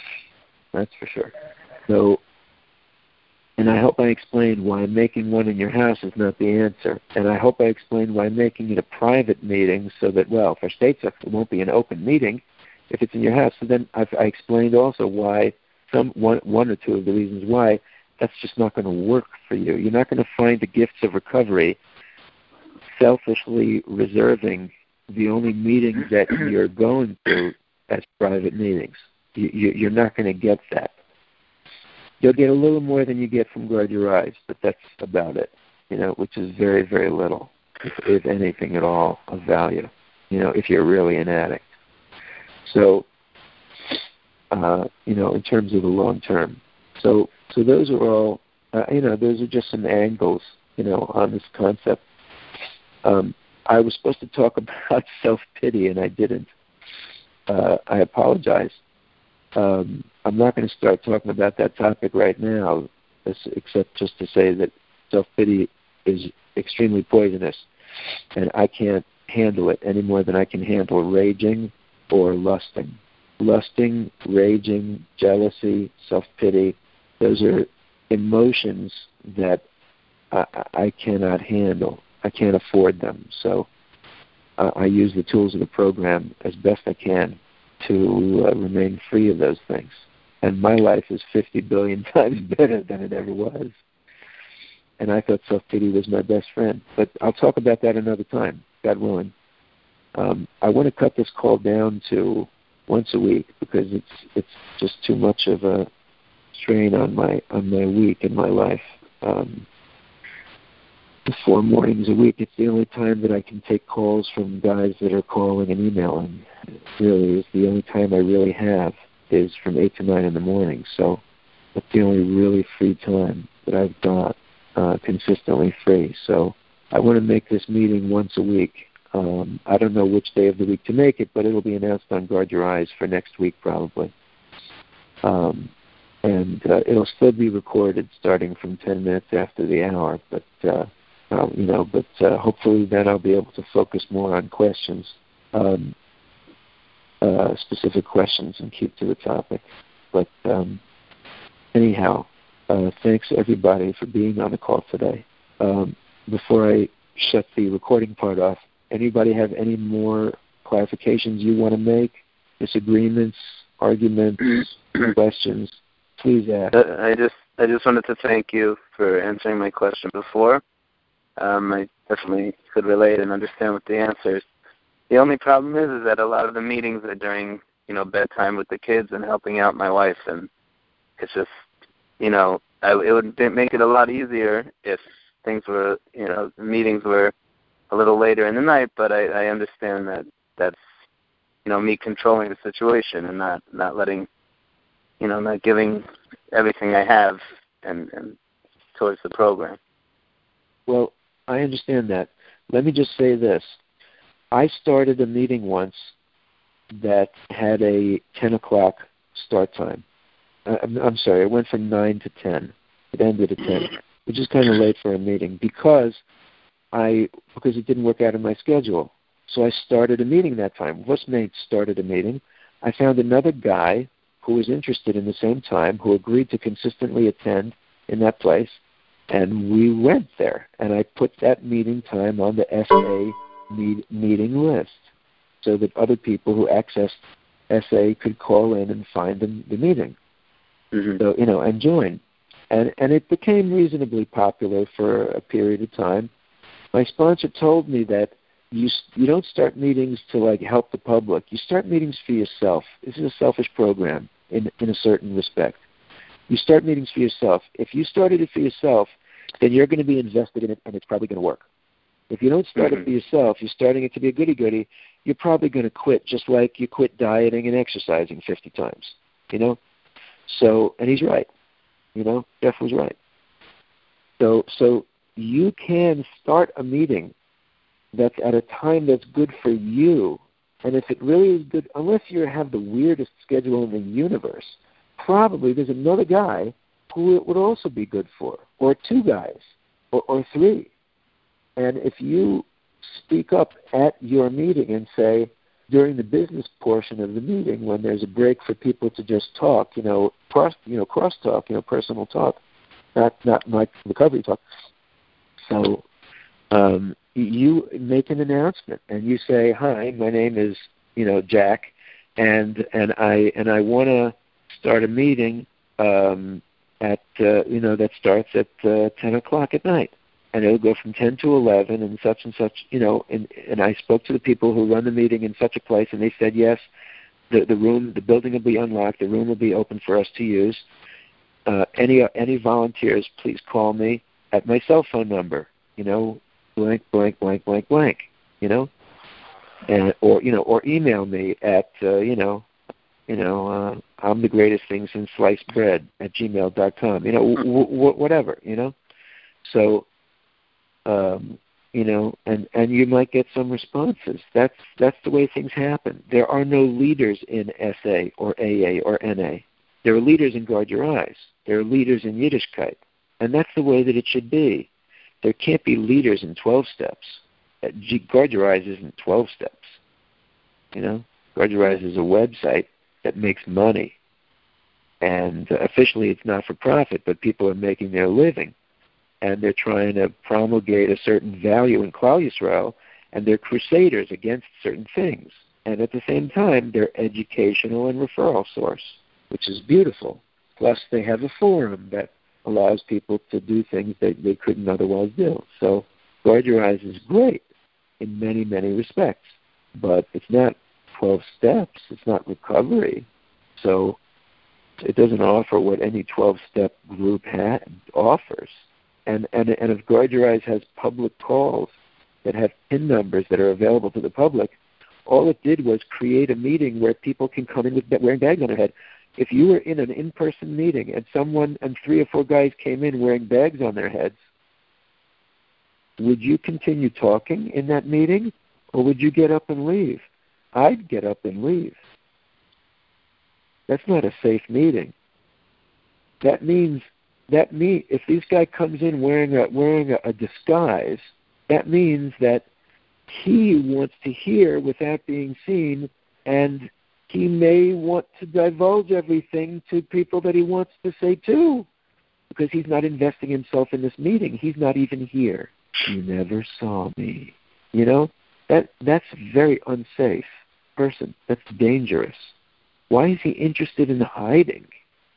So, and I hope I explained why making one in your house is not the answer, and I hope I explained why making it a private meeting, so that, well, for states it won't be an open meeting if it's in your house. So then I explained also why one or two of the reasons why that's just not going to work for you. You're not going to find the gifts of recovery selfishly reserving the only meetings that you're going to as private meetings. You're not going to get that. You'll get a little more than you get from Guard Your Eyes, but that's about it, which is very, very little, if anything at all, of value, if you're really an addict. So, in terms of the long term. So those are all, those are just some angles, on this concept. I was supposed to talk about self-pity, and I didn't. I apologize. I'm not going to start talking about that topic right now, except just to say that self-pity is extremely poisonous, and I can't handle it any more than I can handle raging or lusting. Lusting, raging, jealousy, self-pity, those are emotions that I cannot handle. I can't afford them. So I use the tools of the program as best I can to remain free of those things. And my life is 50 billion times better than it ever was. And I thought self-pity was my best friend. But I'll talk about that another time, God willing. I want to cut this call down to once a week because it's just too much of a strain on my week and my life. 4 mornings a week, it's the only time that I can take calls from guys that are calling and emailing. Really, it's the only time I really have is from 8 to 9 in the morning. So that's the only really free time that I've got consistently free. So I want to make this meeting once a week. I don't know which day of the week to make it, but it'll be announced on Guard Your Eyes for next week probably. And it'll still be recorded starting from 10 minutes after the hour, but hopefully then I'll be able to focus more on questions, specific questions, and keep to the topic. But anyhow, thanks everybody for being on the call today. Before I shut the recording part off, anybody have any more clarifications you want to make, disagreements, arguments, questions? Please ask. I just wanted to thank you for answering my question before. I definitely could relate and understand with the answers. The only problem is that a lot of the meetings are during, bedtime with the kids and helping out my wife, and it's just, it would make it a lot easier if things were, meetings were a little later in the night, but I understand that that's, me controlling the situation and not letting, not giving everything I have and towards the program. Well, I understand that. Let me just say this. I started a meeting once that had a 10 o'clock start time. I'm sorry, it went from 9 to 10. It ended at 10, which is kind of late for a meeting because it didn't work out in my schedule. So I started a meeting that time. Westmates started a meeting. I found another guy who was interested in the same time, who agreed to consistently attend in that place, and we went there. And I put that meeting time on the SA meeting list so that other people who accessed SA could call in and find the meeting. Mm-hmm. So, and join. And it became reasonably popular for a period of time. My sponsor told me that you don't start meetings to help the public. You start meetings for yourself. This is a selfish program in a certain respect. You start meetings for yourself. If you started it for yourself, then you're going to be invested in it, and it's probably going to work. If you don't start it for yourself, you're starting it to be a goody-goody, you're probably going to quit, just like you quit dieting and exercising 50 times, So, and he's right. Jeff was right. So you can start a meeting that's at a time that's good for you, and if it really is good, unless you have the weirdest schedule in the universe, probably there's another guy who it would also be good for, or 2 guys, or 3. And if you speak up at your meeting and say, during the business portion of the meeting, when there's a break for people to just talk, cross-talk, personal talk, not like recovery talk. So you make an announcement and you say, "Hi, my name is, Jack, and I want to start a meeting at that starts at 10 o'clock at night." and it'll go from 10 to 11 and such, and I spoke to the people who run the meeting in such a place, and they said, yes, the building will be unlocked, the room will be open for us to use. Any volunteers, please call me at my cell phone number, blank, blank, blank, blank, blank, or email me at, I'm the greatest thing since sliced bread at gmail.com, whatever, So, and you might get some responses. That's the way things happen. There are no leaders in SA or AA or NA. There are leaders in Guard Your Eyes. There are leaders in Yiddishkeit. And that's the way that it should be. There can't be leaders in 12 steps. Guard Your Eyes isn't 12 steps. Guard Your Eyes is a website that makes money. And officially it's not for profit, but people are making their living. And they're trying to promulgate a certain value in Klal Yisrael, and they're crusaders against certain things. And at the same time, they're educational and referral source, which is beautiful. Plus, they have a forum that allows people to do things that they couldn't otherwise do. So Guard Your Eyes is great in many, many respects, but it's not 12 steps. It's not recovery. So it doesn't offer what any 12-step group offers. And if Guard Your Eyes has public calls that have PIN numbers that are available to the public, all it did was create a meeting where people can come in with wearing bags on their head. If you were in an in-person meeting and 3 or 4 guys came in wearing bags on their heads, would you continue talking in that meeting, or would you get up and leave? I'd get up and leave. That's not a safe meeting. That means if this guy comes in wearing a disguise, that means that he wants to hear without being seen, and he may want to divulge everything to people that he wants to say to, because he's not investing himself in this meeting. He's not even here. You never saw me. That's a very unsafe person. That's dangerous. Why is he interested in hiding?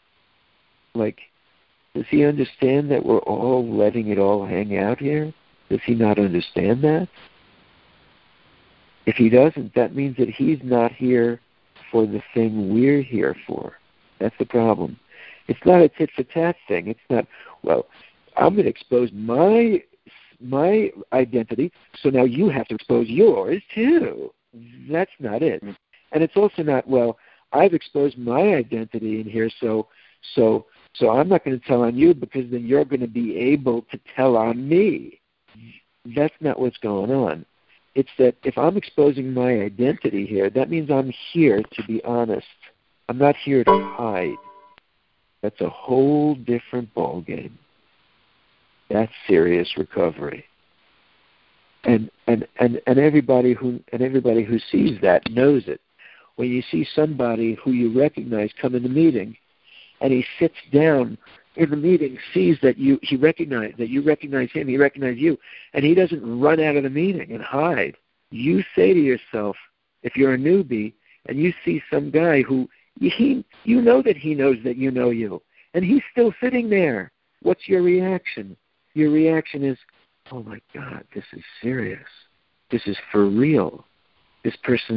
Does he understand that we're all letting it all hang out here? Does he not understand that? If he doesn't, that means that he's not here for the thing we're here for. That's the problem. It's not a tit-for-tat thing. It's not, I'm going to expose my identity, so now you have to expose yours too. That's not it. And it's also not, I've exposed my identity in here, so I'm not going to tell on you because then you're going to be able to tell on me. That's not what's going on. It's that if I'm exposing my identity here, that means I'm here to be honest. I'm not here to hide. That's a whole different ballgame. That's serious recovery. And everybody who sees that knows it. When you see somebody who you recognize come in the meeting, and he sits down in the meeting, sees that you recognize him, he recognizes you, and he doesn't run out of the meeting and hide. You say to yourself, if you're a newbie and you see some guy who you know that he knows that you know you, and he's still sitting there, what's your reaction? Your reaction is, oh my God, this is serious. This is for real. This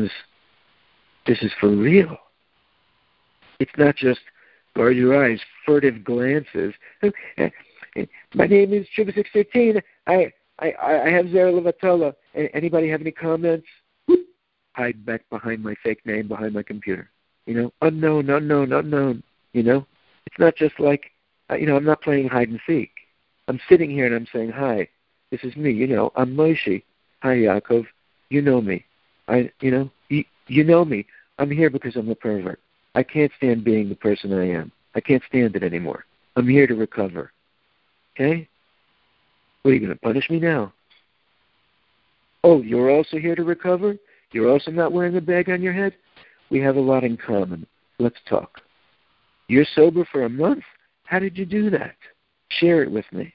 is for real. It's not just Guard Your Eyes, furtive glances. My name is Shiva 613. I have Zera Levatola. Anybody have any comments? Whoop. Hide back behind my fake name, behind my computer. Unknown. It's not just like, I'm not playing hide and seek. I'm sitting here and I'm saying, hi, this is me. I'm Moshe. Hi, Yaakov. You know me. You know me. I'm here because I'm a pervert. I can't stand being the person I am. I can't stand it anymore. I'm here to recover. Okay? What, are you going to punish me now? Oh, you're also here to recover? You're also not wearing a bag on your head? We have a lot in common. Let's talk. You're sober for a month? How did you do that? Share it with me.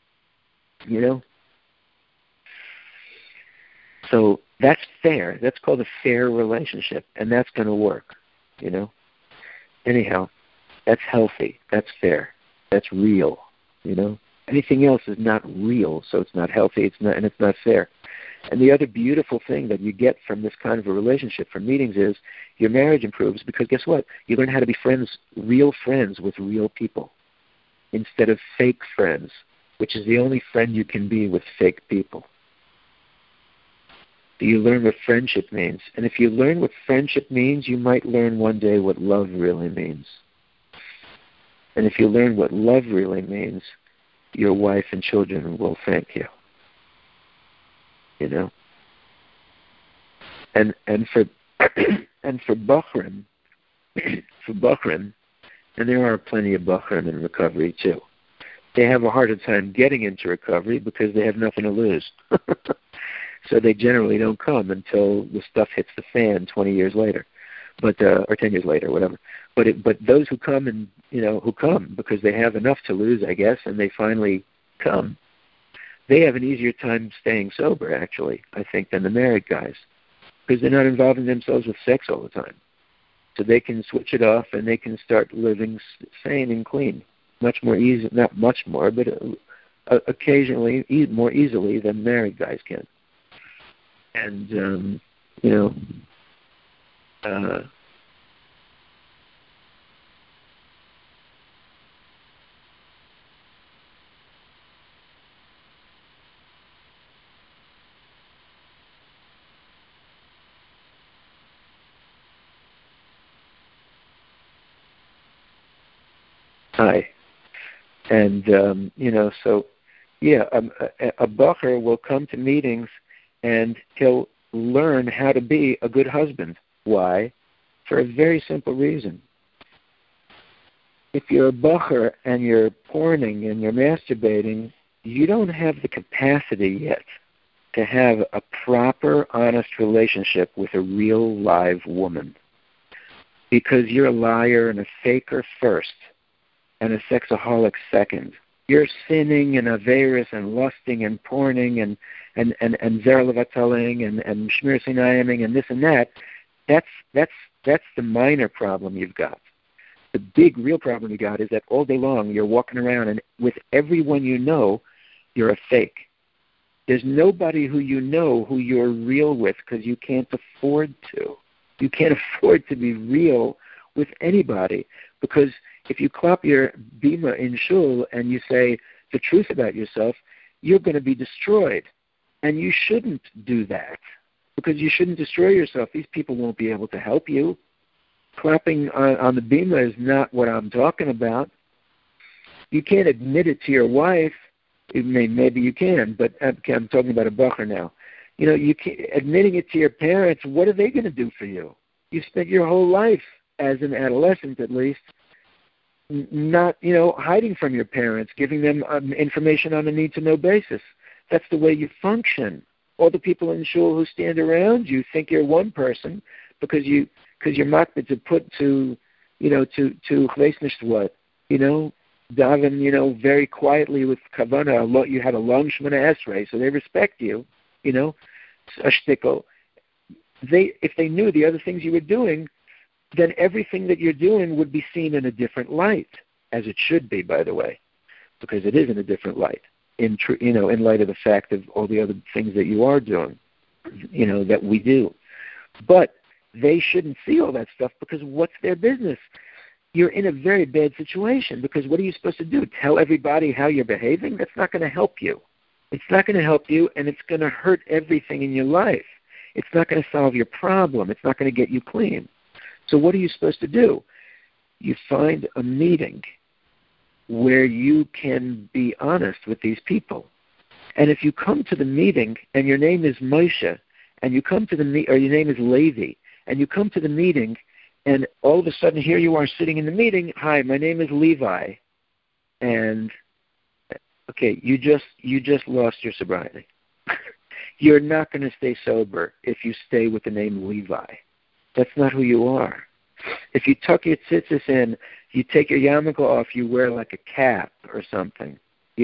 So that's fair. That's called a fair relationship, and that's going to work, Anyhow, that's healthy. That's fair. That's real, And Anything else is not real, so it's not healthy, and it's not fair. And the other beautiful thing that you get from this kind of a relationship, from meetings, is your marriage improves because guess what? You learn how to be real friends with real people instead of fake friends, which is the only friend you can be with fake people. You learn what friendship means. And if you learn what friendship means, you might learn one day what love really means. And if you learn what love really means, your wife and children will thank you. You know? And for and for Bachrim, and there are plenty of Bachrim in recovery too, they have a harder time getting into recovery because they have nothing to lose. So they generally don't come until the stuff hits the fan 20 years later, or 10 years later, whatever. But those who come who come because they have enough to lose, I guess, and they finally come, they have an easier time staying sober, actually, I think, than the married guys, because they're not involving themselves with sex all the time. So they can switch it off and they can start living sane and clean, much more easy, not much more, but occasionally more easily than married guys can. And, hi. And, so, yeah, a Bacher will come to meetings and he'll learn how to be a good husband. Why? For a very simple reason. If you're a Bacher and you're porning and you're masturbating, you don't have the capacity yet to have a proper, honest relationship with a real, live woman. Because you're a liar and a faker first, and a sexaholic second. You're sinning and averus and lusting and porning and zerlevataling and shmir sinayiming and this and that. That's the minor problem you've got. The big, real problem you got is that all day long you're walking around and with everyone you know, you're a fake. There's nobody who you know who you're real with because you can't afford to. You can't afford to be real with anybody because if you clap your bima in shul and you say the truth about yourself, you're going to be destroyed. And you shouldn't do that because you shouldn't destroy yourself. These people won't be able to help you. Clapping on the bima is not what I'm talking about. You can't admit it to your wife. Maybe you can, but I'm talking about a bacher now. You can't, admitting it to your parents, what are they going to do for you? You spent your whole life, as an adolescent at least, not, hiding from your parents, giving them information on a need-to-know basis. That's the way you function. All the people in shul who stand around you think you're one person because you're makbid to put to chleisnish what, daven, very quietly with kavana. You had a long Shemona Esrei, so they respect you, a shtickle. If they knew the other things you were doing, then everything that you're doing would be seen in a different light, as it should be, by the way, because it is in a different light, in light of the fact of all the other things that you are doing, that we do. But they shouldn't see all that stuff because what's their business? You're in a very bad situation because what are you supposed to do? Tell everybody how you're behaving? That's not going to help you. It's not going to help you, and it's going to hurt everything in your life. It's not going to solve your problem. It's not going to get you clean. So what are you supposed to do? You find a meeting where you can be honest with these people. And if you come to the meeting and your name is Moshe, and you come to or your name is Levi, and you come to the meeting, and all of a sudden here you are sitting in the meeting, hi, my name is Levi, and okay, you just lost your sobriety. You're not going to stay sober if you stay with the name Levi. That's not who you are. If you tuck your tzitzis in, you take your yarmulke off, you wear like a cap or something,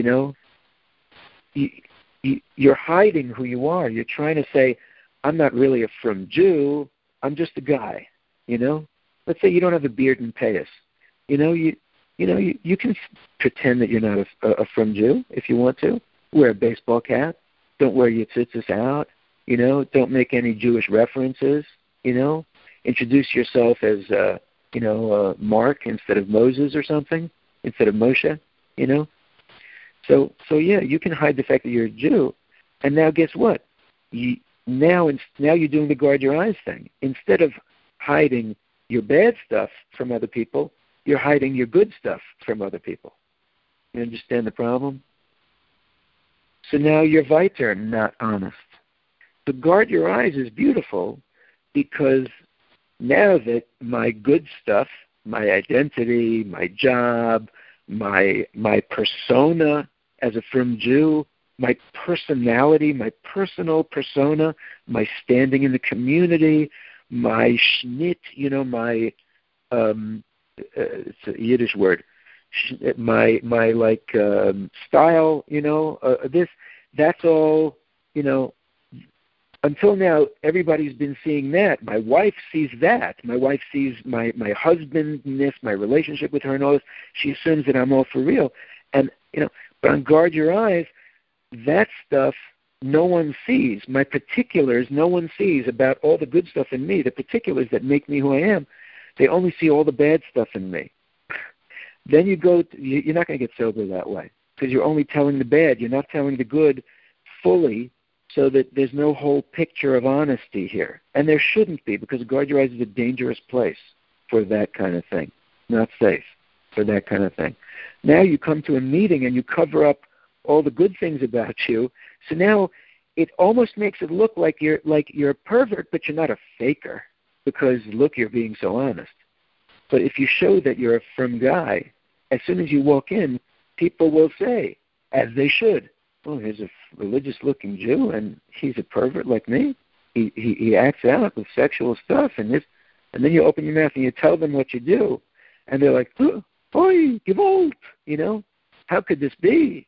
you're hiding who you are. You're trying to say, I'm not really a frum Jew, I'm just a guy, Let's say you don't have a beard and payas. you can pretend that you're not a from Jew if you want to. Wear a baseball cap. Don't wear your tzitzis out. Don't make any Jewish references. Introduce yourself as Mark instead of Moses or something, instead of Moshe. So yeah, you can hide the fact that you're a Jew, and now guess what? Now you're doing the guard your eyes thing. Instead of hiding your bad stuff from other people, you're hiding your good stuff from other people. You understand the problem? So now you're weiter, not honest. The guard your eyes is beautiful because now that my good stuff, my identity, my job, my persona as a frum Jew, my personality, my personal persona, my standing in the community, my schnit, my it's a Yiddish word, my style, that's all, until now, everybody's been seeing that. My wife sees that. My wife sees my husbandness, my relationship with her and all this. She assumes that I'm all for real. And, but on Guard Your Eyes, that stuff no one sees. My particulars no one sees about all the good stuff in me, the particulars that make me who I am. They only see all the bad stuff in me. Then you're not going to get sober that way because you're only telling the bad. You're not telling the good fully, so that there's no whole picture of honesty here. And there shouldn't be, because Guard Your Eyes is a dangerous place for that kind of thing. Not safe for that kind of thing. Now you come to a meeting and you cover up all the good things about you, so now it almost makes it look like you're a pervert, but you're not a faker, because, look, you're being so honest. But if you show that you're a frum guy, as soon as you walk in, people will say, as they should, oh, here's a religious-looking Jew, and he's a pervert like me. He acts out with sexual stuff, and then you open your mouth and you tell them what you do, and they're like, oh, oi, gewalt, how could this be,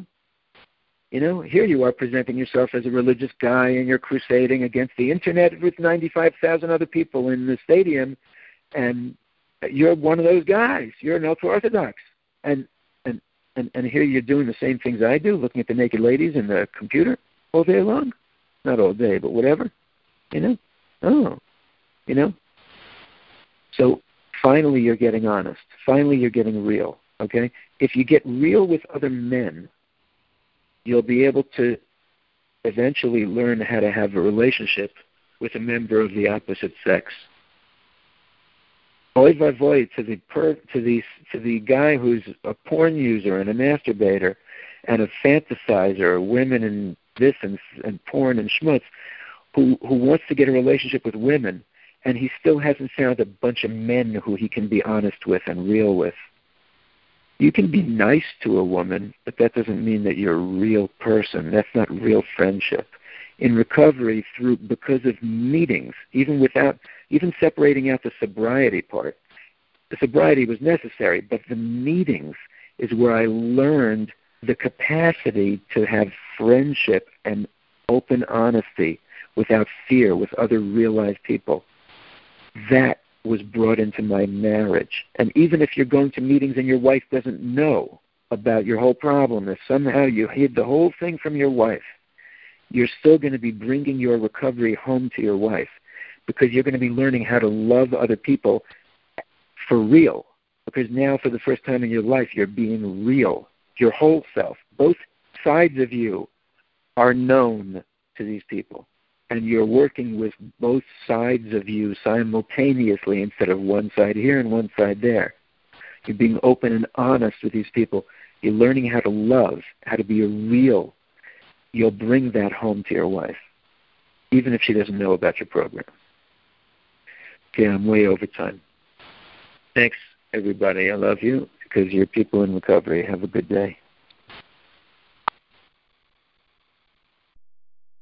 Here you are presenting yourself as a religious guy, and you're crusading against the internet with 95,000 other people in the stadium, and you're one of those guys. You're an ultra-Orthodox, and here you're doing the same things I do, looking at the naked ladies in the computer all day long. Not all day, but whatever. So finally you're getting honest. Finally you're getting real, okay? If you get real with other men, you'll be able to eventually learn how to have a relationship with a member of the opposite sex. Oy vavoy to the guy who's a porn user and a masturbator and a fantasizer, women and this and porn and schmutz, who wants to get a relationship with women, and he still hasn't found a bunch of men who he can be honest with and real with. You can be nice to a woman, but that doesn't mean that you're a real person. That's not real friendship. In recovery, because of meetings, even separating out the sobriety part, the sobriety was necessary, but the meetings is where I learned the capacity to have friendship and open honesty without fear with other realized people. That was brought into my marriage. And even if you're going to meetings and your wife doesn't know about your whole problem, if somehow you hid the whole thing from your wife, you're still going to be bringing your recovery home to your wife, because you're going to be learning how to love other people for real. Because now, for the first time in your life, you're being real. Your whole self, both sides of you, are known to these people. And you're working with both sides of you simultaneously instead of one side here and one side there. You're being open and honest with these people. You're learning how to love, how to be real. You'll bring that home to your wife, even if she doesn't know about your program. Okay, I'm way over time. Thanks, everybody. I love you because you're people in recovery. Have a good day.